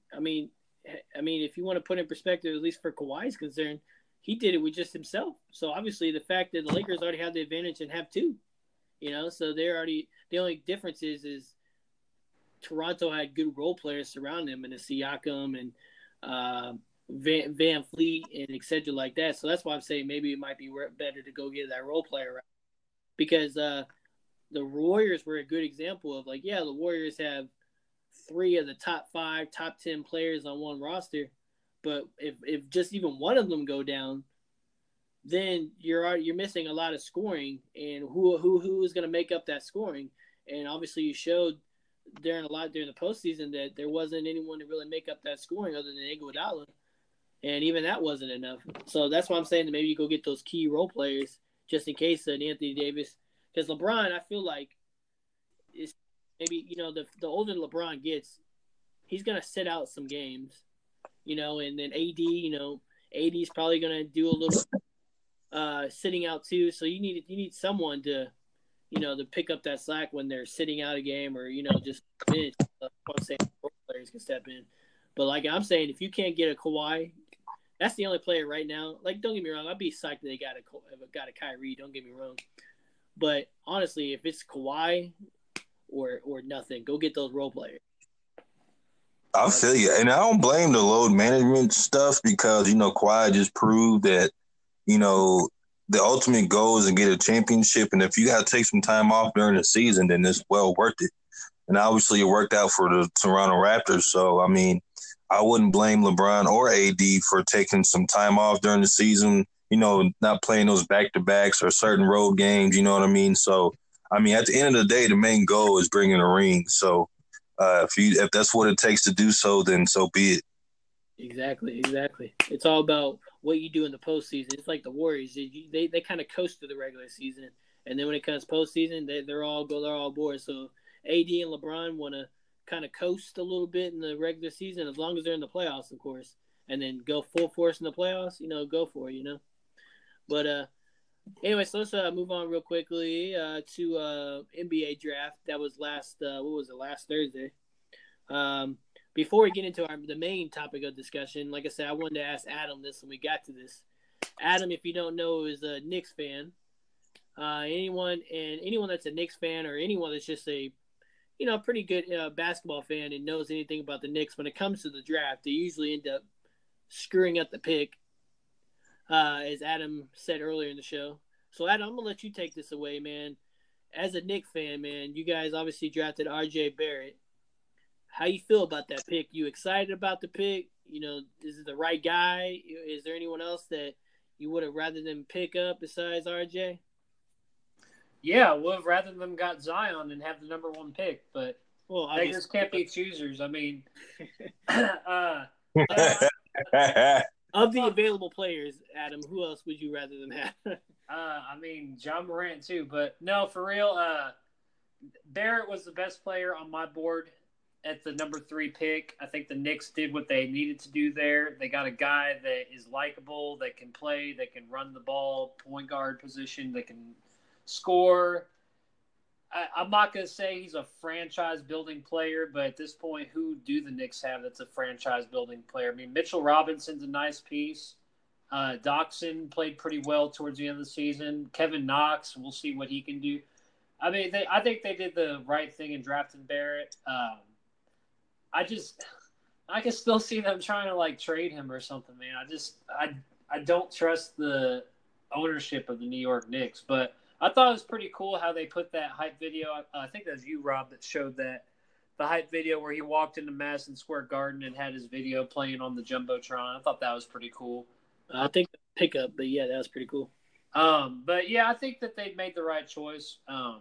If you want to put in perspective, at least for Kawhi's concern, he did it with just himself. So obviously, the fact that the Lakers already have the advantage and have 2, so they're already. The only difference is Toronto had good role players surrounding them, and Siakam and Van Fleet and etc. like that. So that's why I'm saying maybe it might be better to go get that role player route, because the Warriors were a good example of the Warriors have 3 of the top 5, top 10 players on one roster, but if just even one of them go down, then you're missing a lot of scoring, and who is going to make up that scoring? And obviously, you showed during the postseason that there wasn't anyone to really make up that scoring other than Iguodala, and even that wasn't enough. So that's why I'm saying that maybe you go get those key role players just in case Anthony Davis, because LeBron, I feel like is maybe the older LeBron gets, he's gonna sit out some games, and then AD is probably gonna do a little sitting out too. So you need someone to to pick up that slack when they're sitting out a game or just bench. I'm saying role players can step in, but like I'm saying, if you can't get a Kawhi, that's the only player right now. Like, don't get me wrong, I'd be psyched that they got a Kyrie. Don't get me wrong, but honestly, if it's Kawhi or nothing, go get those role players. I feel you, and I don't blame the load management stuff because Kawhi just proved that the ultimate goal is to get a championship, and if you got to take some time off during the season, then it's well worth it. And obviously, it worked out for the Toronto Raptors. So I wouldn't blame LeBron or AD for taking some time off during the season. Not playing those back-to-backs or certain road games. You know what I mean? So at the end of the day, the main goal is bringing a ring. So If that's what it takes to do so, then so be it. Exactly. It's all about what you do in the postseason. It's like the Warriors. They kind of coast through the regular season, and then when it comes postseason, they're all bored. So AD and LeBron want to kind of coast a little bit in the regular season, as long as they're in the playoffs, of course, and then go full force in the playoffs. Go for it. But anyway, so let's move on real quickly to NBA draft. That was last Thursday. Before we get into the main topic of discussion, like I said, I wanted to ask Adam this when we got to this. Adam, if you don't know, is a Knicks fan. Anyone that's a Knicks fan, or anyone that's just a pretty good basketball fan and knows anything about the Knicks, when it comes to the draft, they usually end up screwing up the pick, as Adam said earlier in the show. So, Adam, I'm going to let you take this away, man. As a Knicks fan, man, you guys obviously drafted R.J. Barrett. How you feel about that pick? You excited about the pick? Is it the right guy? Is there anyone else that you would have rather than pick up besides RJ? Yeah, would have rather them got Zion and have the number 1 pick, but beggars can't be choosers. I mean, of the available players, Adam, who else would you rather them have? I mean, John Morant too, but no, for real. Barrett was the best player on my board at the number 3 pick. I think the Knicks did what they needed to do there. They got a guy that is likable, that can play, that can run the ball, point guard position, that can score. I'm not going to say he's a franchise-building player, but at this point, who do the Knicks have that's a franchise-building player? I mean, Mitchell Robinson's a nice piece. Doxson played pretty well towards the end of the season. Kevin Knox, we'll see what he can do. I mean, I think they did the right thing in drafting Barrett. I can still see them trying to trade him or something, man. I don't trust the ownership of the New York Knicks, but I thought it was pretty cool how they put that hype video. I think that was you, Rob, that showed the hype video where he walked into Madison Square Garden and had his video playing on the Jumbotron. I thought that was pretty cool. I think pickup, but yeah, that was pretty cool. But yeah, I think that they made the right choice.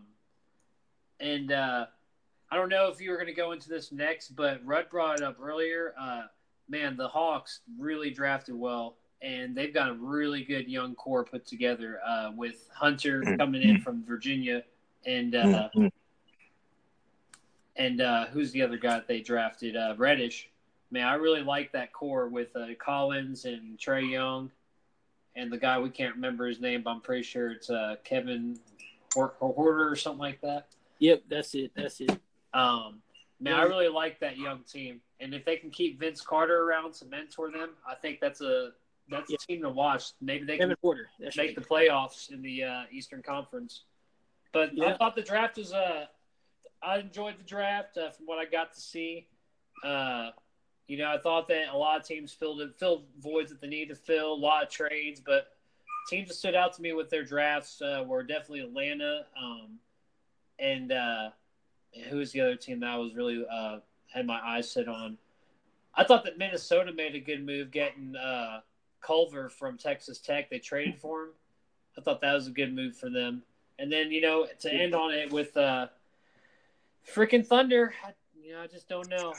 I don't know if you were going to go into this next, but Rudd brought it up earlier. Man, the Hawks really drafted well, and they've got a really good young core put together with Hunter coming in from Virginia, and who's the other guy that they drafted? Reddish. Man, I really like that core with Collins and Trae Young, and the guy we can't remember his name, but I'm pretty sure it's Kevin Horter or something like that. Yep, that's it. I really like that young team, and if they can keep Vince Carter around to mentor them, I think that's a team to watch. Maybe they can make the playoffs in the Eastern Conference. But I thought the draft was I enjoyed the draft from what I got to see. I thought that a lot of teams filled voids that they needed to fill, a lot of trades, but teams that stood out to me with their drafts were definitely Atlanta, and who's the other team that I was really had my eyes set on? I thought that Minnesota made a good move getting Culver from Texas Tech. They traded for him. I thought that was a good move for them. And then, to end on it with freaking Thunder, I just don't know.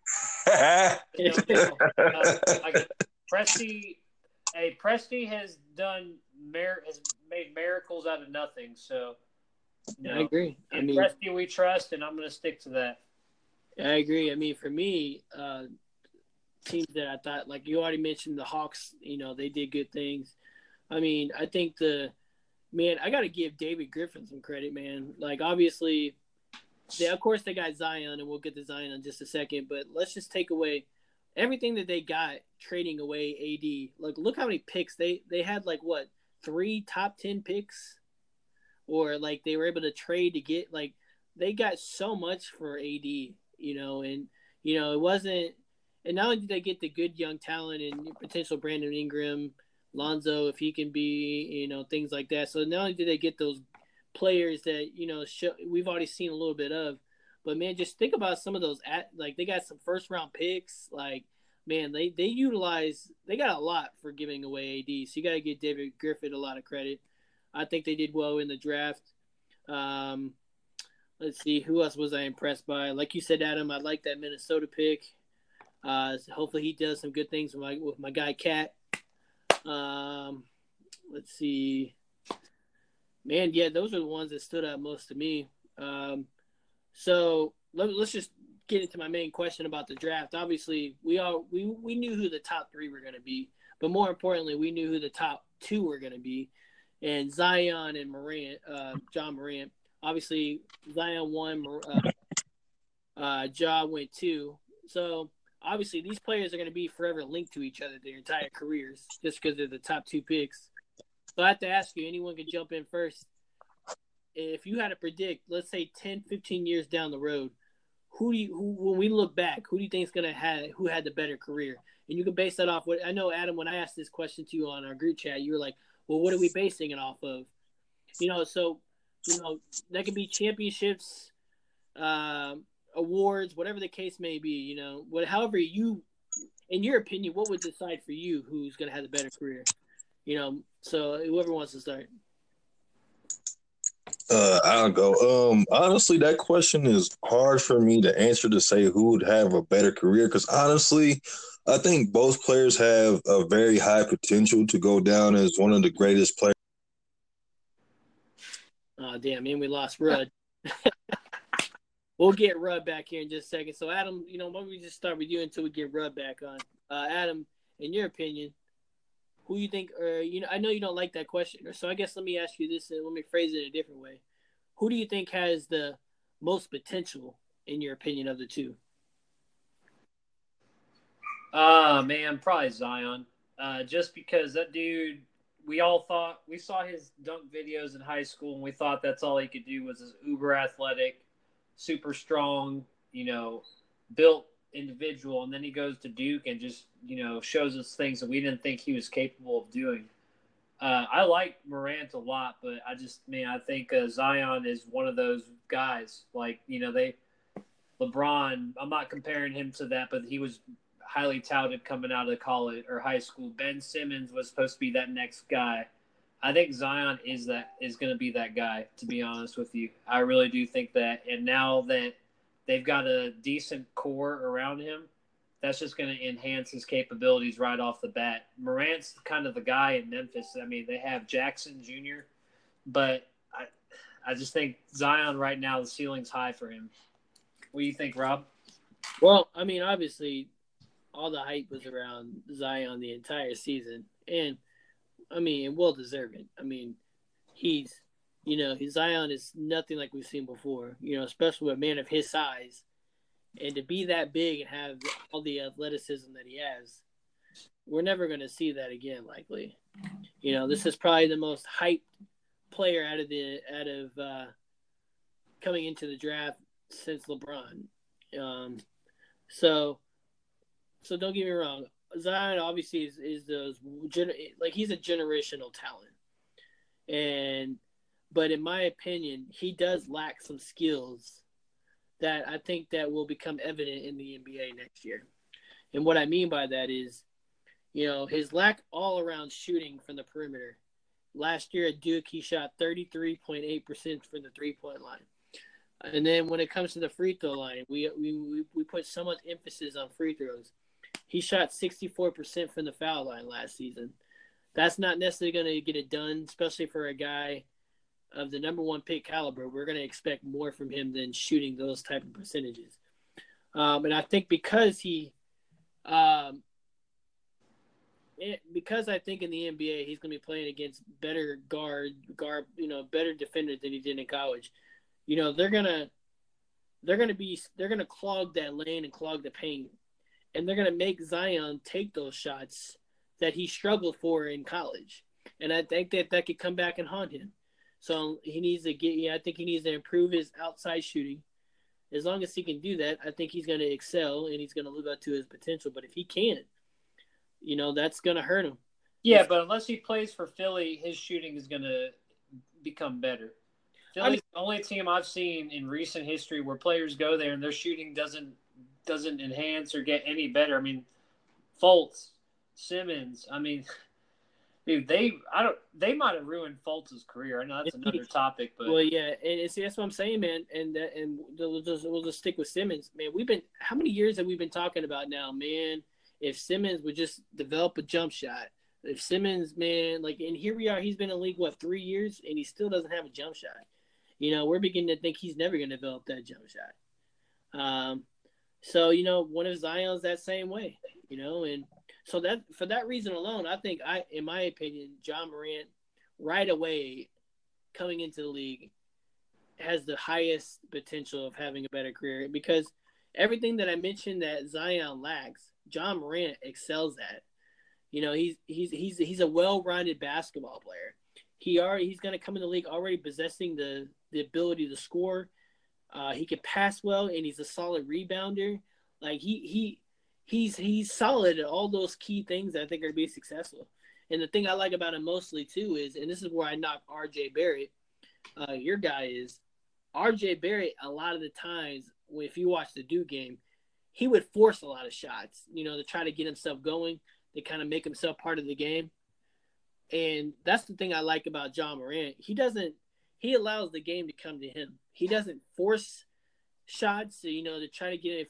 Presti has made miracles out of nothing. So, I agree. Presti we trust, and I'm going to stick to that. I agree. I mean, for me, teams that I thought, like you already mentioned, the Hawks, they did good things. I mean, I think I got to give David Griffin some credit, man. Like, obviously, of course they got Zion, and we'll get to Zion in just a second, but let's just take away everything that they got trading away AD. Like, look how many picks they had, 3 top 10 picks? Or, they were able to trade to get, they got so much for AD, and, it wasn't – and not only did they get the good young talent and potential Brandon Ingram, Lonzo, if he can be, things like that. So not only did they get those players that, we've already seen a little bit of, but, man, just think about some of those, they got some first-round picks. Man, they got a lot for giving away AD. So you got to give David Griffin a lot of credit. I think they did well in the draft. Let's see, who else was I impressed by? Like you said, Adam, I like that Minnesota pick. So hopefully he does some good things with my guy Cat. Let's see, man. Yeah, those are the ones that stood out most to me. So let's just get into my main question about the draft. Obviously, we knew who the top 3 were going to be, but more importantly, we knew who the top 2 were going to be, and Zion and Morant, John Morant. Obviously, Zion won, Ja went 2. So obviously, these players are going to be forever linked to each other their entire careers, just because they're the top 2 picks. So I have to ask you, anyone can jump in first. If you had to predict, let's say 10, 15 years down the road, who when we look back, who do you think is gonna who had the better career? And you can base that off what I know, Adam. When I asked this question to you on our group chat, you were like, "Well, what are we basing it off of?" So that could be championships, awards, whatever the case may be. However you, in your opinion, what would decide for you who's gonna have the better career? So whoever wants to start. I'll go. Honestly, that question is hard for me to answer to say who would have a better career because honestly, I think both players have a very high potential to go down as one of the greatest players. Oh, damn, man, we lost Rudd. We'll get Rudd back here in just a second. So, Adam, why don't we just start with you until we get Rudd back on? Adam, in your opinion, who you think, or I know you don't like that question, so I guess let me ask you this, and let me phrase it a different way. Who do you think has the most potential, in your opinion, of the 2? Man, probably Zion. Just because that dude, we saw his dunk videos in high school, and we thought that's all he could do was his uber athletic, super strong, built individual, and then he goes to Duke and just shows us things that we didn't think he was capable of doing. I like Morant a lot, but I think Zion is one of those guys. Like LeBron. I'm not comparing him to that, but he was highly touted coming out of college or high school. Ben Simmons was supposed to be that next guy. I think Zion is going to be that guy. To be honest with you, I really do think that. And now that they've got a decent core around him, that's just going to enhance his capabilities right off the bat. Morant's kind of the guy in Memphis. I mean, they have Jackson Jr., but I just think Zion right now, the ceiling's high for him. What do you think, Rob? Well, I mean, obviously, all the hype was around Zion the entire season, and I mean, well deserved. I mean, his Zion is nothing like we've seen before. Especially with a man of his size. And to be that big and have all the athleticism that he has, we're never going to see that again, likely. This is probably the most hyped player out of coming into the draft since LeBron. So don't get me wrong. Zion obviously is those he's a generational talent, but in my opinion, he does lack some skills that I think that will become evident in the NBA next year. And what I mean by that is, his lack all around shooting from the perimeter. Last year at Duke, he shot 33.8% from the 3-point line. And then when it comes to the free throw line, we put so much emphasis on free throws. He shot 64% from the foul line last season. That's not necessarily going to get it done, especially for a guy of the number 1 pick caliber. We're going to expect more from him than shooting those type of percentages. And I think because I think in the NBA he's going to be playing against better better defenders than he did in college. They're going to clog that lane and clog the paint, and they're going to make Zion take those shots that he struggled for in college. And I think that could come back and haunt him. So he needs to I think he needs to improve his outside shooting. As long as he can do that, I think he's going to excel and he's going to live up to his potential. But if he can't, that's going to hurt him. Yeah, but unless he plays for Philly, his shooting is going to become better. Philly's the only team I've seen in recent history where players go there and their shooting doesn't enhance or get any better. I mean, Fultz, Simmons. I mean, Dude, they might have ruined Fultz's career. I know that's another topic, but well, yeah, and see, that's what I'm saying, man. And we'll just stick with Simmons, man. How many years have we been talking about now, man? If Simmons would just develop a jump shot, if Simmons, man, like, and here we are, he's been in the league 3 years, and he still doesn't have a jump shot. We're beginning to think he's never going to develop that jump shot. So one of Zion's that same way, and. So that for that reason alone, I think in my opinion, Ja Morant right away coming into the league has the highest potential of having a better career because everything that I mentioned that Zion lacks, Ja Morant excels at. He's a well-rounded basketball player. He's going to come in the league already possessing the ability to score. He can pass well, and he's a solid rebounder. Like he's solid at all those key things that I think are to be successful. And the thing I like about him mostly too is, and this is where I knock RJ Barrett, your guy is, RJ Barrett a lot of the times, if you watch the Duke game, he would force a lot of shots, to try to get himself going, to kind of make himself part of the game. And that's the thing I like about Ja Morant. He allows the game to come to him. He doesn't force shots, to try to get it.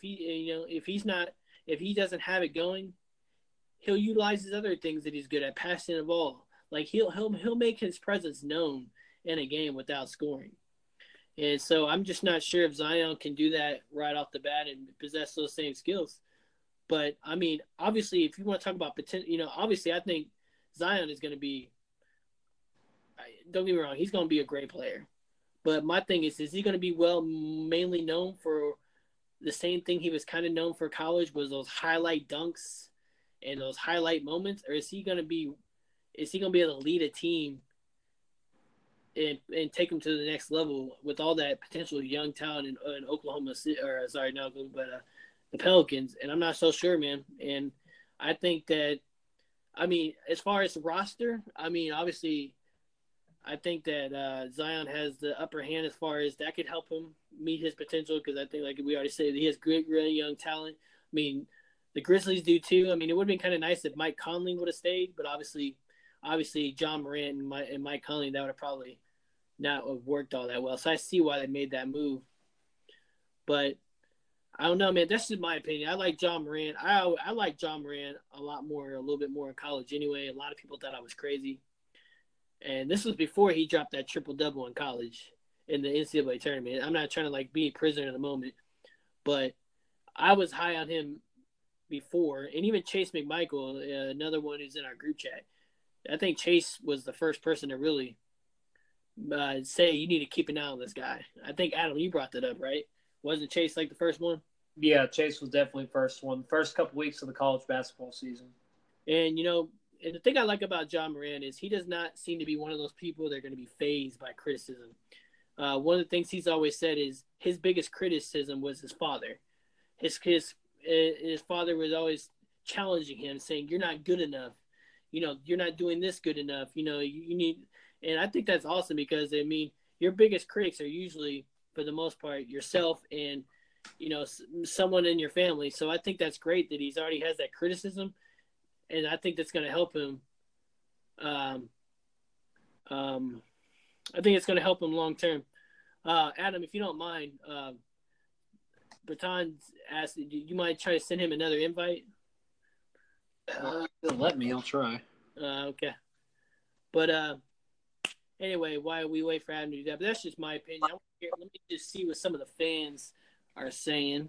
If he doesn't have it going, he'll utilize his other things that he's good at, passing the ball. Like he'll make his presence known in a game without scoring. And so I'm just not sure if Zion can do that right off the bat and possess those same skills. But I mean, obviously, if you want to talk about potential, obviously, I think Zion is going to be. Don't get me wrong, he's going to be a great player. But my thing is he going to be mainly known for the same thing he was kind of known for college, was those highlight dunks and those highlight moments, or is he going to be able to lead a team and take them to the next level with all that potential young talent in Oklahoma City, or sorry, no, but the Pelicans? And I'm not so sure, man. And I think that, I mean, as far as the roster, I mean, obviously, I think that Zion has the upper hand as far as that could help him meet his potential, because I think, like we already said, he has great, really young talent. I mean, the Grizzlies do too. I mean, it would have been kind of nice if Mike Conley would have stayed, but obviously, Ja Morant and Mike Conley, that would have probably not have worked all that well. So I see why they made that move. But I don't know, man. That's just my opinion. I like Ja Morant. I like Ja Morant a little bit more in college anyway. A lot of people thought I was crazy. And this was before he dropped that triple-double in college in the NCAA tournament. I'm not trying to, be a prisoner in the moment. But I was high on him before. And even Chase McMichael, another one who's in our group chat. I think Chase was the first person to really say you need to keep an eye on this guy. I think, Adam, you brought that up, right? Wasn't Chase the first one? Yeah, Chase was definitely the first one. First couple weeks of the college basketball season. And, and the thing I like about Ja Morant is he does not seem to be one of those people that are going to be fazed by criticism. One of the things he's always said is his biggest criticism was his father. His father was always challenging him, saying, "You're not good enough. You're not doing this good enough. You need." And I think that's awesome because, I mean, your biggest critics are usually, for the most part, yourself and, someone in your family. So I think that's great that he's already has that criticism. And I think that's going to help him. I think it's going to help him long term. Adam, if you don't mind, Bertrand asked, do you mind try to send him another invite? Let me. I'll try. Okay. But anyway, while we wait for Adam to do that, but that's just my opinion. Let me just see what some of the fans are saying.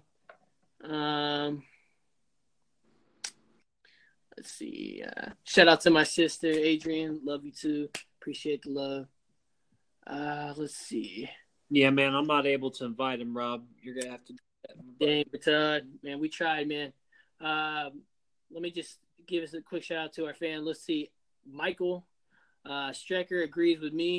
Let's see. Shout out to my sister, Adrian. Love you too. Appreciate the love. Let's see. Yeah, man, I'm not able to invite him, Rob. You're going to have to do that. Dang, but man, we tried, man. Let me just give us a quick shout out to our fan. Let's see. Michael Strecker agrees with me.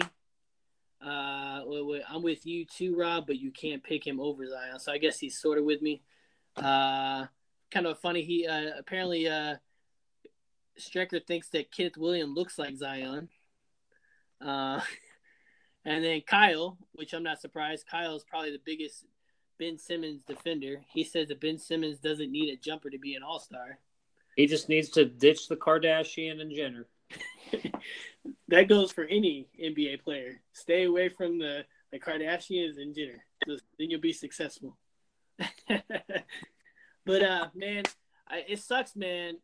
I'm with you too, Rob, but you can't pick him over Zion. So I guess he's sort of with me. Kind of funny. He apparently Strecker thinks that Kenneth Williams looks like Zion. And then Kyle, which I'm not surprised. Kyle is probably the biggest Ben Simmons defender. He says that Ben Simmons doesn't need a jumper to be an all-star. He just needs to ditch the Kardashian and Jenner. That goes for any NBA player. Stay away from the Kardashians and Jenner. Then you'll be successful. But man, it sucks, man.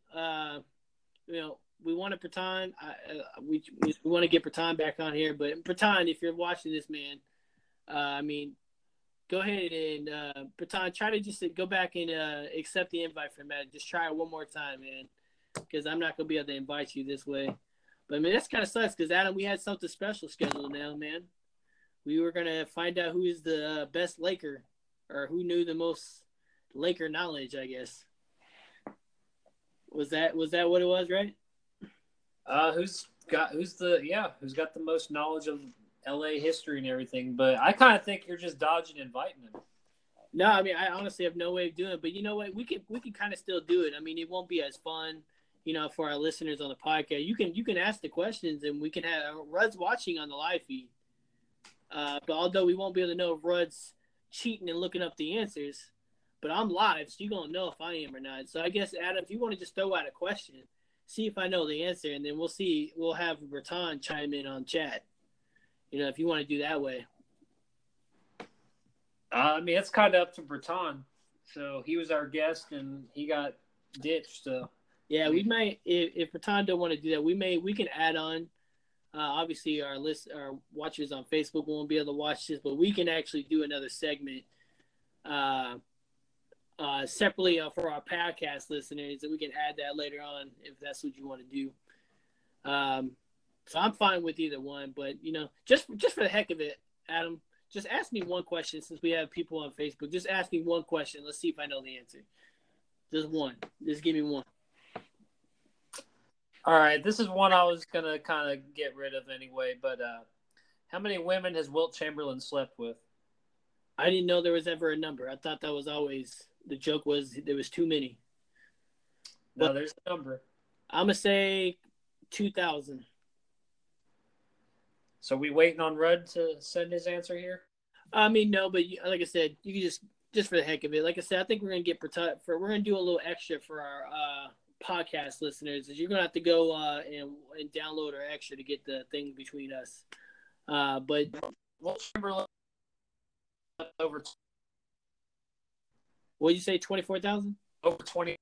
We wanted Bertan. We want to get Bertan back on here, but Bertan, if you're watching this, man, go ahead and Bertan, try to just go back and accept the invite from Matt. Just try it one more time, man, because I'm not gonna be able to invite you this way. But I mean, that's kind of sucks because Adam, we had something special scheduled now, man. We were gonna find out who is the best Laker, or who knew the most Laker knowledge, I guess. Was that what it was, right? Who's got the most knowledge of LA history and everything? But I kind of think you're just dodging inviting them. No, I mean, I honestly have no way of doing it. But you know what? We can kind of still do it. I mean, it won't be as fun, for our listeners on the podcast. You can ask the questions, and we can have Rudd's watching on the live feed. But although we won't be able to know if Rudd's cheating and looking up the answers, but I'm live, so you're gonna know if I am or not. So I guess, Adam, if you want to just throw out a question, see if I know the answer, and then we'll see. We'll have Bertan chime in on chat. If you want to do that way. It's kind of up to Bertan. So he was our guest, and he got ditched. So yeah, we might. If Bertan don't want to do that, we can add on. Obviously, our watchers on Facebook won't be able to watch this, but we can actually do another segment separately for our podcast listeners, and we can add that later on if that's what you want to do. So I'm fine with either one, but just for the heck of it, Adam, just ask me one question since we have people on Facebook. Just ask me one question. Let's see if I know the answer. Just one. Just give me one. All right, this is one I was gonna kind of get rid of anyway. But how many women has Wilt Chamberlain slept with? I didn't know there was ever a number. I thought that was always the joke. Was there was too many? No, but there's a number. I'm gonna say 2,000. So we waiting on Rudd to send his answer here? I mean, no, but like I said, you can just for the heck of it. Like I said, I think we're gonna we're gonna do a little extra for our podcast listeners. Is you're gonna have to go and download our extra to get the thing between us. But Wilt Chamberlain over. What did you say? 24,000? Over 20.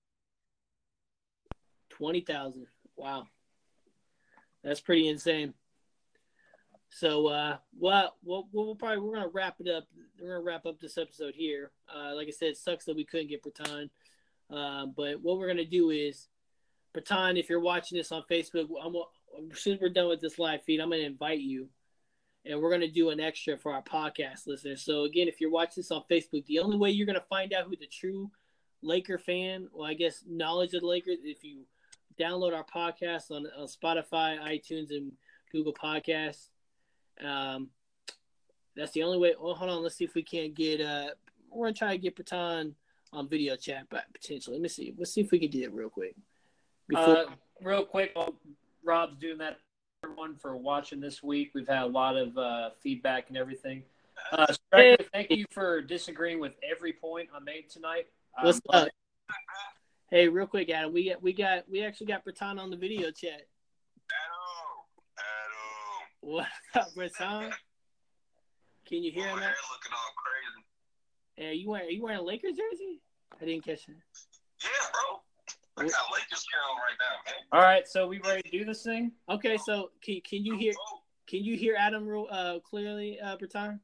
20,000. Wow, that's pretty insane. So, we're gonna wrap it up. We're gonna wrap up this episode here. Like I said, it sucks that we couldn't get Bertan. But what we're gonna do is, Bertan, if you're watching this on Facebook, as soon as we're done with this live feed, I'm gonna invite you, and we're gonna do an extra for our podcast listeners. So again, if you're watching this on Facebook, the only way you're gonna find out who the true Laker fan, knowledge of the Lakers, if you download our podcast on Spotify, iTunes, and Google Podcasts. That's the only way. Oh, hold on. Let's see if we can't get. We're gonna try to get Bertan on video chat, but potentially. Let me see. Let's see if we can do it real quick. Real quick, while Rob's doing that, everyone for watching this week. We've had a lot of feedback and everything. Striker, thank you for disagreeing with every point I made tonight. What's up? Hey, real quick, Adam. We actually got Bertan on the video chat. What up, Bertan? Can you hear him? Hair looking all crazy. Hey, you wearing a Lakers jersey? I didn't catch that. Yeah, bro. I got Lakers gear on right now, man. All right, so we ready to do this thing? Okay, so can you hear Adam clearly, Bertan?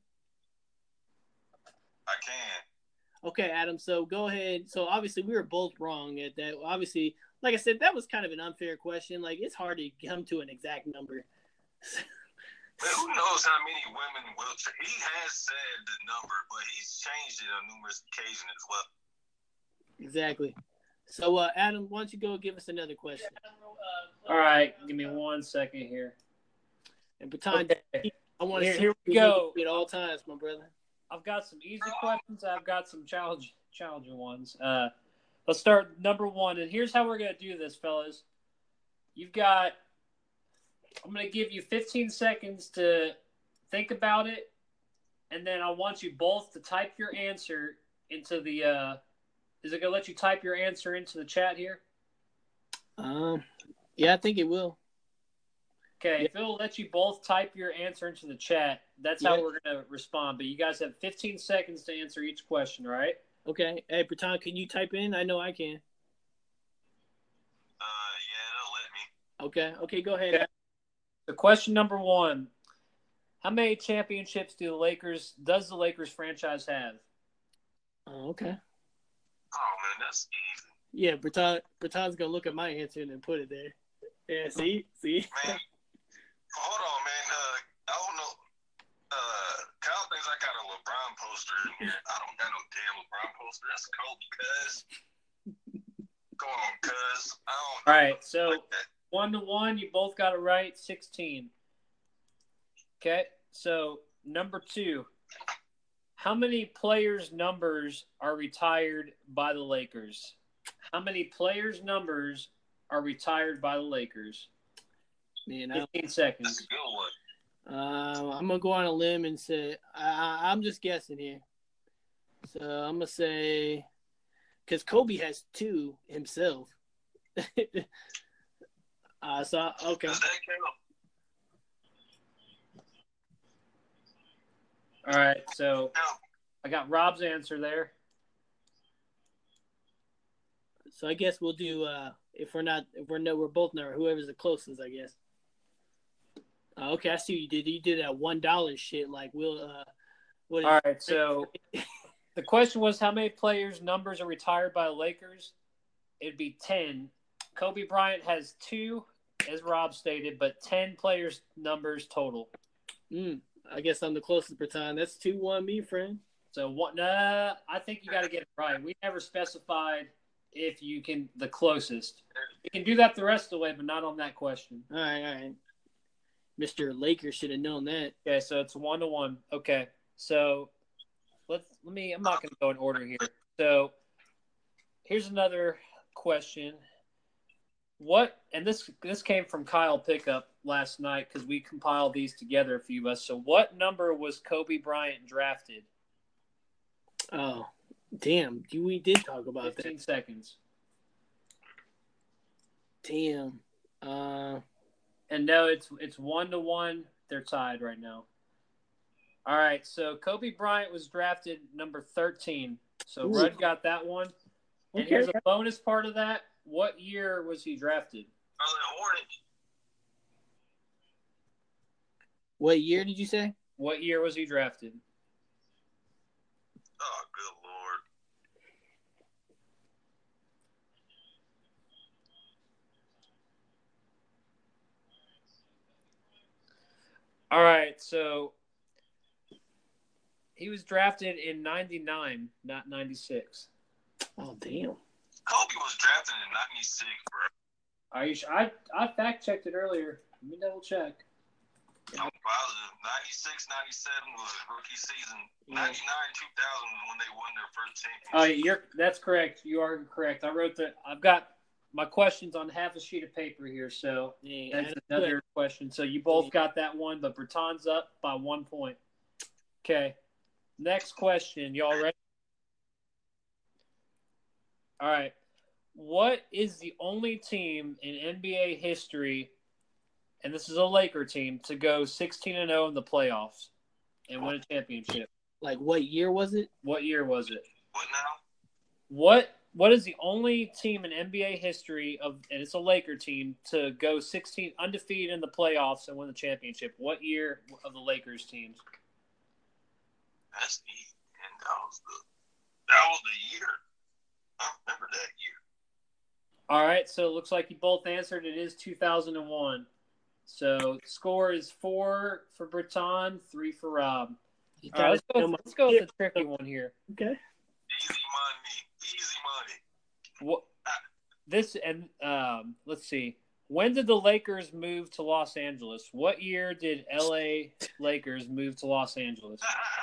I can. Okay, Adam. So go ahead. So obviously we were both wrong at that. Obviously, like I said, that was kind of an unfair question. Like it's hard to come to an exact number. But who knows how many women Wilt? He has said the number, but he's changed it on numerous occasions as well. Exactly. So, Adam, why don't you go give us another question? All right, give me 1 second here. And Bertan, okay. I want to here we go at all times, my brother. I've got some easy questions. I've got some challenging ones. Let's start number one, and here's how we're gonna do this, fellas. I'm going to give you 15 seconds to think about it, and then I want you both to type your answer into the is it going to let you type your answer into the chat here? Yeah, I think it will. Okay, Yeah. Phil, let you both type your answer into the chat. That's how Yeah. we're going to respond. But you guys have 15 seconds to answer each question, right? Okay. Hey, Berton, can you type in? I know I can. Yeah, they'll let me. Okay. Okay, go ahead. Okay. So question number 1. How many championships does the Lakers franchise have? Oh, okay. Oh man, that's easy. Yeah, Berton's gonna look at my answer and then put it there. Yeah, see? Man, hold on, man. I don't know. Kyle thinks I got a LeBron poster in here. I don't got no damn LeBron poster. That's Kobe, cuz. Go on, cuz. I don't know. All right, so Like that. 1-1, you both got it right. 16. Okay, so number 2. How many players' numbers are retired by the Lakers? How many players' numbers are retired by the Lakers? Man, 15 That's seconds. a good one. I'm gonna go on a limb and say I'm just guessing here. So I'm gonna say because Kobe has 2 himself. Okay. Does that count? All right, so I got Rob's answer there. So I guess we'll do we're both not whoever's the closest, I guess. Okay, I see what you did. You did that $1 shit like what is All right, so the question was how many players' numbers are retired by the Lakers? It'd be 10. Kobe Bryant has 2, as Rob stated, but 10 players' numbers total. I guess I'm the closest per time. That's 2-1 me, friend. So what? Nah, I think you got to get it right. We never specified if you can the closest. You can do that the rest of the way, but not on that question. All right. Mr. Lakers should have known that. Okay, so it's 1-1. Okay, so I'm not going to go in order here. So here's another question. And this came from Kyle Pickup last night because we compiled these together, a few of us. So what number was Kobe Bryant drafted? Oh, damn. We did talk about 15 that. seconds. Damn. And no, it's 1-1. They're tied right now. All right, so Kobe Bryant was drafted number 13. So Rudd got that one. And here's a bonus part of that. What year was he drafted? Hornets. What year did you say? What year was he drafted? Oh, good Lord. All right, so he was drafted in 99, not 96. Oh, damn. Kobe was drafted in 96, bro. Are you sure? I fact-checked it earlier. Let me double-check. I'm positive. 96, 97 was rookie season. 99, 2000 was when they won their first championship. That's correct. You are correct. I've got my questions on half a sheet of paper here, so that's another question. So you both got that one, but Berton's up by 1 point. Okay. Next question. Y'all ready? All right. What is the only team in NBA history, and this is a Laker team, to go 16-0 in the playoffs and win a championship? Like, what year was it? What year was it? What now? What is the only team in NBA history and it's a Laker team, to go 16 undefeated in the playoffs and win the championship? What year of the Lakers teams? That's neat. And that was the year. I remember that year. All right, so it looks like you both answered. It is 2001. So score is 4 for Berton, 3 for Rob. All right, let's go with the tricky one here. Okay. Easy money. What let's see. When did the Lakers move to Los Angeles? What year did LA Lakers move to Los Angeles?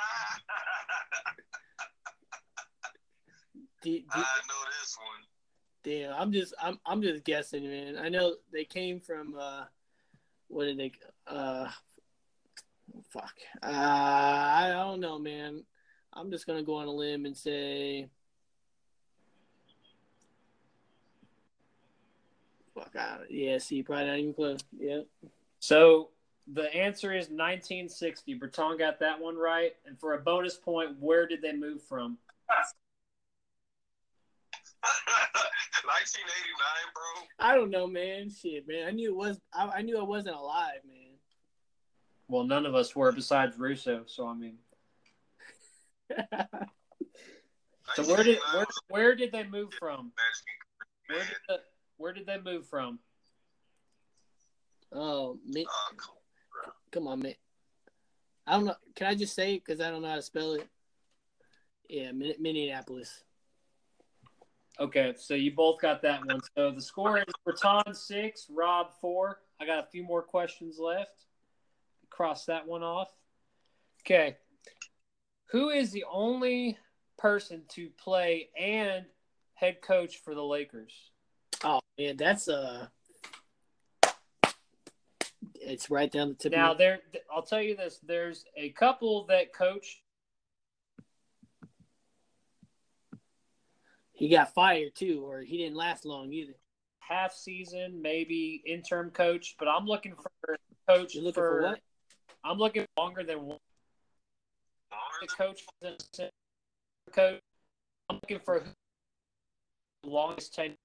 I know this one. Damn, I'm just guessing, man. I know they came from what did they fuck. I don't know, man. I'm just gonna go on a limb and say fuck. Yeah, see, probably not even close. Yeah. So the answer is 1960. Breton got that one right. And for a bonus point, where did they move from? 1989, bro. I don't know, man. Shit, man. I knew it was. I knew I wasn't alive, man. Well, none of us were besides Russo. So I mean, so where did they move from? Where did they move from? Oh, me. Come on, man. I don't know. Can I just say it because I don't know how to spell it? Yeah, Minneapolis. Okay, so you both got that one. So the score is Breton 6, Rob 4. I got a few more questions left. Cross that one off. Okay. Who is the only person to play and head coach for the Lakers? Oh, man, that's it's right down the tip. Now, I'll tell you this. There's a couple that coached. He got fired, too, or he didn't last long either. Half season, maybe interim coach, but I'm looking for coach. You're looking for what? I'm looking longer than one. Coach. I'm looking for the longest tenure.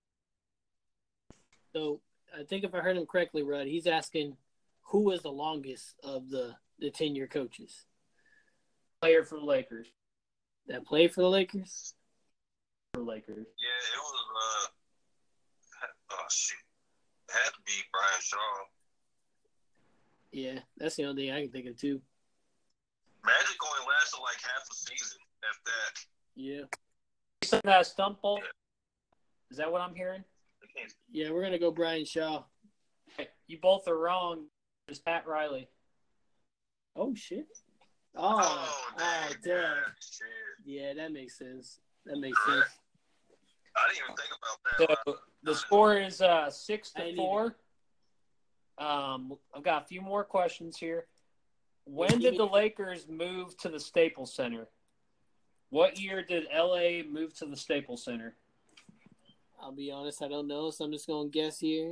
So I think if I heard him correctly, Rudd, he's asking who was the longest of the 10-year coaches. Player for the Lakers. That played for the Lakers? For Lakers. Yeah, it was shoot. It had to be Brian Shaw. Yeah, that's the only thing I can think of too. Magic only lasted like half a season at that. Yeah. That stump ball. Is that what I'm hearing? Yeah, we're gonna go Brian Shaw. You both are wrong. It's Pat Riley. Oh shit. Oh damn. Shit. Yeah, that makes sense. That makes sense. I didn't even think about that. So the score is 6-4. I've got a few more questions here. When did the Lakers move to the Staples Center? What year did LA move to the Staples Center? I'll be honest, I don't know, so I'm just gonna guess here.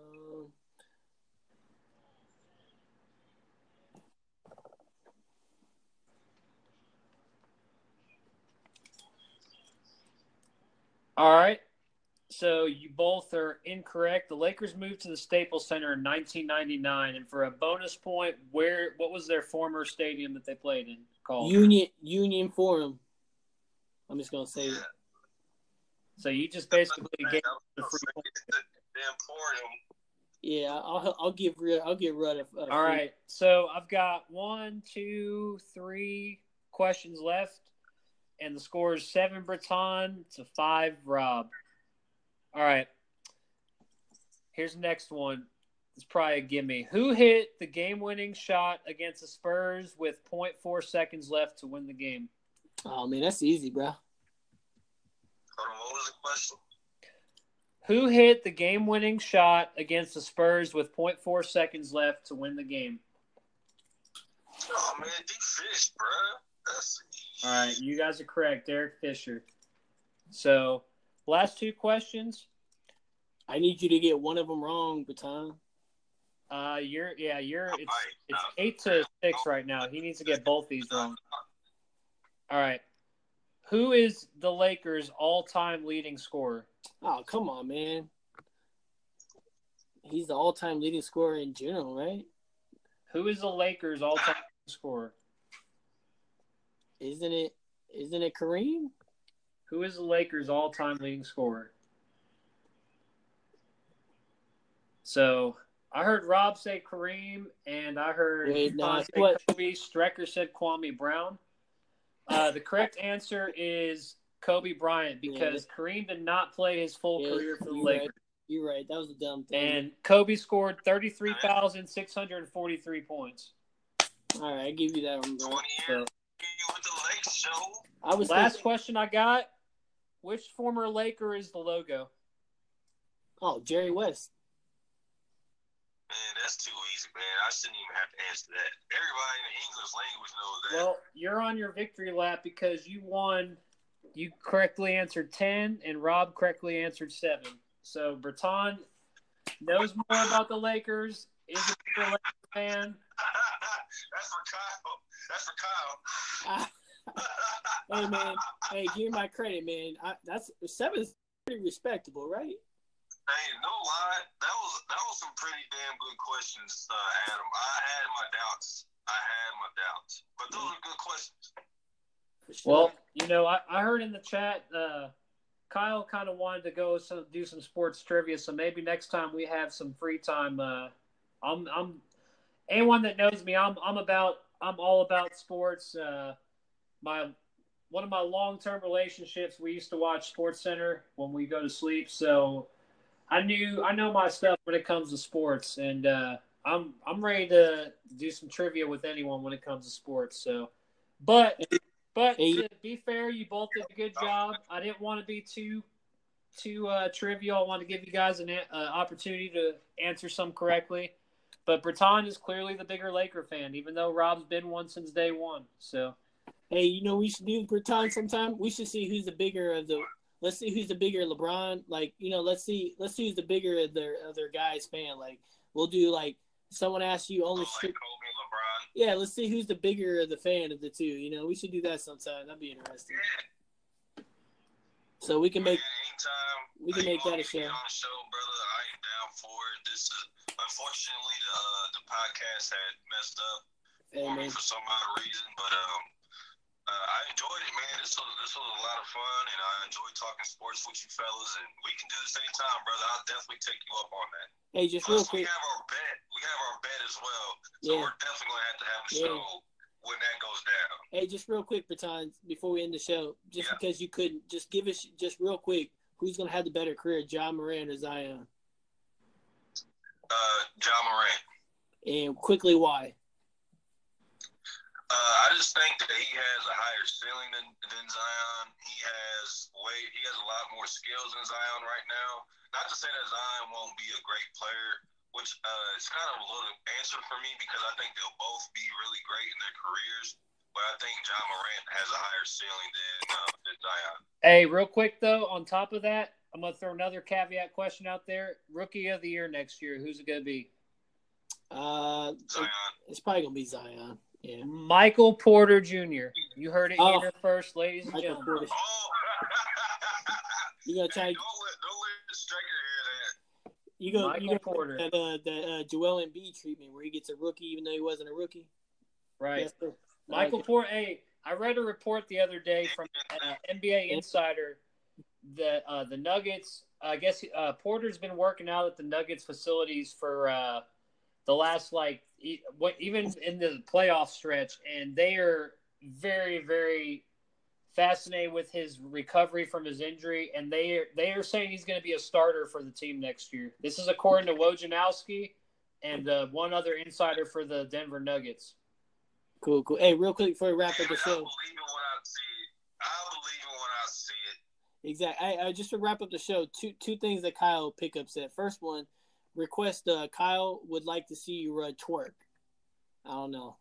All right. So you both are incorrect. The Lakers moved to the Staples Center in 1999, and for a bonus point, what was their former stadium that they played in called? Union Forum. I'm just gonna say it. So you just basically get the free point. The Emporium. Yeah, I'll give Rudd a free. All right. So I've got 1, 2, 3 questions left, and the score is 7 Breton to 5 Rob. All right. Here's the next one. It's probably a gimme. Who hit the game-winning shot against the Spurs with 0.4 seconds left to win the game? Oh, man, that's easy, bro. Hold on, what was the question? Who hit the game-winning shot against the Spurs with 0.4 seconds left to win the game? Oh, man, D. Fish, bro. That's easy. All right, you guys are correct. Derek Fisher. So, last 2 questions. I need you to get one of them wrong, Baton. It's 8-6 right now. He needs to get both these wrong. All right. Who is the Lakers' all-time leading scorer? Oh, come on, man. He's the all-time leading scorer in general, right? Who is the Lakers' all-time leading scorer? Isn't it Kareem? Who is the Lakers' all-time leading scorer? So I heard Rob say Kareem, and I heard Kobe. Strecker said Kwame Brown. The correct answer is Kobe Bryant because Kareem did not play his full career for the Lakers. Right. You're right. That was a dumb thing. And Kobe scored 33,643 points. All right, I give you that one, bro. 20 years with the Lake Show. Last question I got. Which former Laker is the logo? Oh, Jerry West. Man, that's too easy, man. I shouldn't even have to answer that. Everybody in the English language knows that. Well, you're on your victory lap because you won. You correctly answered 10, and Rob correctly answered 7. So Breton knows more about the Lakers, is a bigger Lakers fan. That's for Kyle. Hey man, hey, give me my credit, man. That's 7's pretty respectable, right? Hey, no lie, that was some pretty damn good questions, Adam. I had my doubts, but those are good questions. Sure. Well, you know, I heard in the chat, Kyle kind of wanted to go do some sports trivia, so maybe next time we have some free time. I'm anyone that knows me, I'm all about sports. One of my long-term relationships, we used to watch SportsCenter when we go to sleep, so I know my stuff when it comes to sports, and I'm ready to do some trivia with anyone when it comes to sports. So, but to be fair, you both did a good job. I didn't want to be too trivial. I want to give you guys an opportunity to answer some correctly. But Bertan is clearly the bigger Laker fan, even though Rob's been one since day one. So, hey, you know we should do Bertan sometime. We should see who's the bigger of the. Let's see who's the bigger LeBron. Like, you know, let's see who's the bigger of their guys fan. Like, we'll do like someone asks you only. Like Kobe, LeBron. Yeah, let's see who's the bigger of the fan of the two. You know, we should do that sometime. That'd be interesting. Yeah. So we can make anytime we can make that a show. On the show, brother, I am down for it. This is unfortunately the podcast had messed up for me for some odd reason, but I enjoyed it, man. This was a lot of fun, and I enjoyed talking sports with you fellas, and we can do this anytime, brother. I'll definitely take you up on that. Hey, just Plus, real quick. We have our bet as well, so we're definitely going to have a show when that goes down. Hey, just real quick, Bertan, before we end the show, because you couldn't, just give us, just real quick, who's going to have the better career, Ja Morant or Zion? Ja Morant. And quickly, why? I just think that he has a higher ceiling than Zion. He has a lot more skills than Zion right now. Not to say that Zion won't be a great player, which is kind of a little answer for me because I think they'll both be really great in their careers. But I think Ja Morant has a higher ceiling than Zion. Hey, real quick though, on top of that, I'm gonna throw another caveat question out there. Rookie of the year next year, who's it gonna be? Zion. It's probably gonna be Zion. Yeah. Michael Porter Jr. You heard it here first, ladies and gentlemen. You gonna try? Don't let Striker hear that. You go. Michael Porter. That Joel Embiid treatment where he gets a rookie even though he wasn't a rookie. Right. Yes, Michael Porter. Hey, I read a report the other day from NBA Insider that the Nuggets. I guess Porter's been working out at the Nuggets facilities for the last even in the playoff stretch, and they are very, very fascinated with his recovery from his injury, and they are saying he's going to be a starter for the team next year. This is according to Wojnarowski and one other insider for the Denver Nuggets. Cool. Hey, real quick before we wrap up the show. I believe it when I see it. Exactly. I just to wrap up the show, two things that Kyle Pickup said. First one, request Kyle would like to see you twerk. I don't know.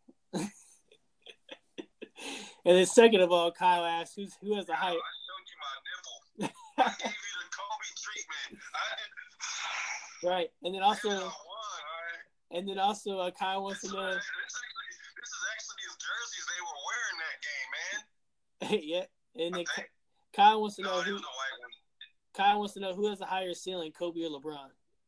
And then second of all, Kyle asked who has the higher. I showed you my nipple. I gave you the Kobe treatment. Right, and then also, Kyle wants to know. This is actually his jerseys they were wearing that game, man. Yeah, and then Kyle wants to know who. The white one. Kyle wants to know who has the higher ceiling, Kobe or LeBron.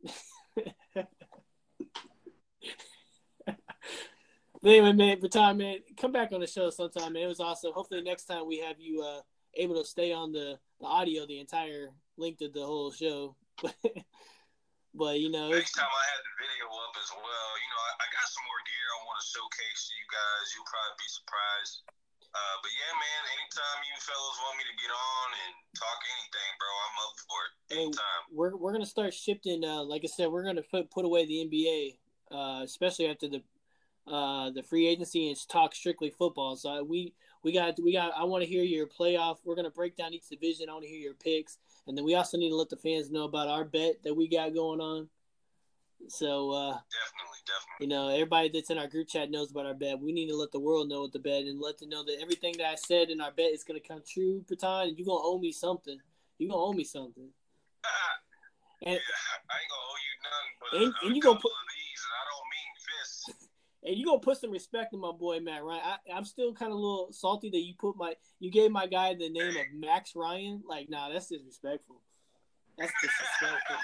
But anyway, man, Bertan, man, come back on the show sometime, man. It was awesome. Hopefully next time we have you able to stay on the audio the entire length of the whole show. But you know, next time I had the video up as well. You know, I got some more gear I want to showcase to you guys. You'll probably be surprised. But yeah, man, anytime you fellas want me to get on and talk anything, bro, I'm up for it. Anytime. We're gonna start shifting. Like I said, we're gonna put away the NBA, especially after the free agency, and talk strictly football. So we got. I want to hear your playoff. We're gonna break down each division. I want to hear your picks, and then we also need to let the fans know about our bet that we got going on. So definitely. You know, everybody that's in our group chat knows about our bet. We need to let the world know what the bet and let them know that everything that I said in our bet is gonna come true, Bertan, and you're gonna owe me something. And yeah, I ain't gonna owe you nothing, but and you gonna put. These, and I don't mean And you gonna put some respect on my boy Matt Ryan. I'm still kind of a little salty that you gave my guy the name of Max Ryan. Like, nah, that's disrespectful. That's disrespectful.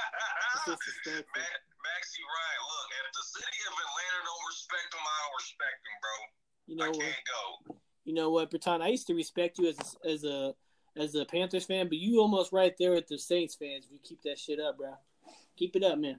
Maxie Ryan, look, if the city of Atlanta don't respect him, I don't respect him, bro. You know I what? can't go. You know what, Berton? I used to respect you as a Panthers fan, but you almost right there with the Saints fans. If you keep that shit up, bro. Keep it up, man.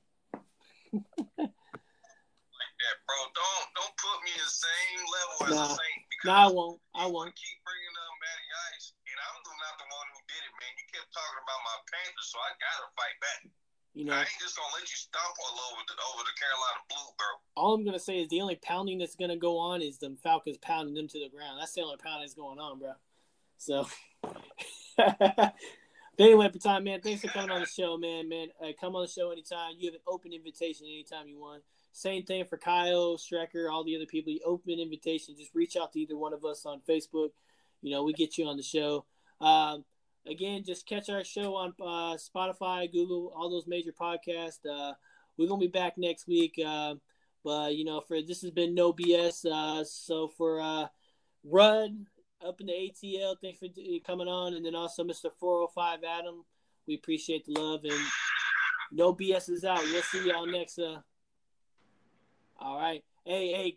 Yeah, bro, don't put me in the same level as a Saint. No, I won't. Keep bringing up Matty Ice, and I'm not the one who did it, man. You kept talking about my Panthers, so I gotta fight back. You know, I ain't just gonna let you stomp all over the Carolina Blue, bro. All I'm gonna say is the only pounding that's gonna go on is the Falcons pounding them to the ground. That's the only pounding that's going on, bro. So, but anyway, Berton, man, thanks for coming on the show, man. Come on the show anytime. You have an open invitation anytime you want. Same thing for Kyle, Strecker, all the other people. You open invitation. Just reach out to either one of us on Facebook. You know, we get you on the show. Again, just catch our show on Spotify, Google, all those major podcasts. We're going to be back next week. But, you know, this has been No BS. So for Rudd up in the ATL, thanks for coming on. And then also Mr. 405 Adam, we appreciate the love. And No BS is out. We'll see y'all next. All right. Hey.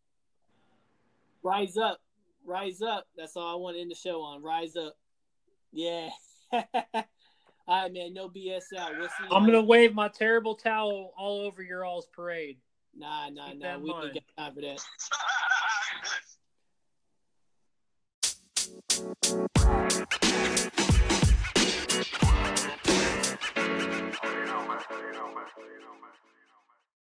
Rise up. That's all I want to end the show on. Rise up. Yeah. All right, man. No BS out. We'll see. I'm going to wave my terrible towel all over your all's parade. Nah. We ain't got time for that.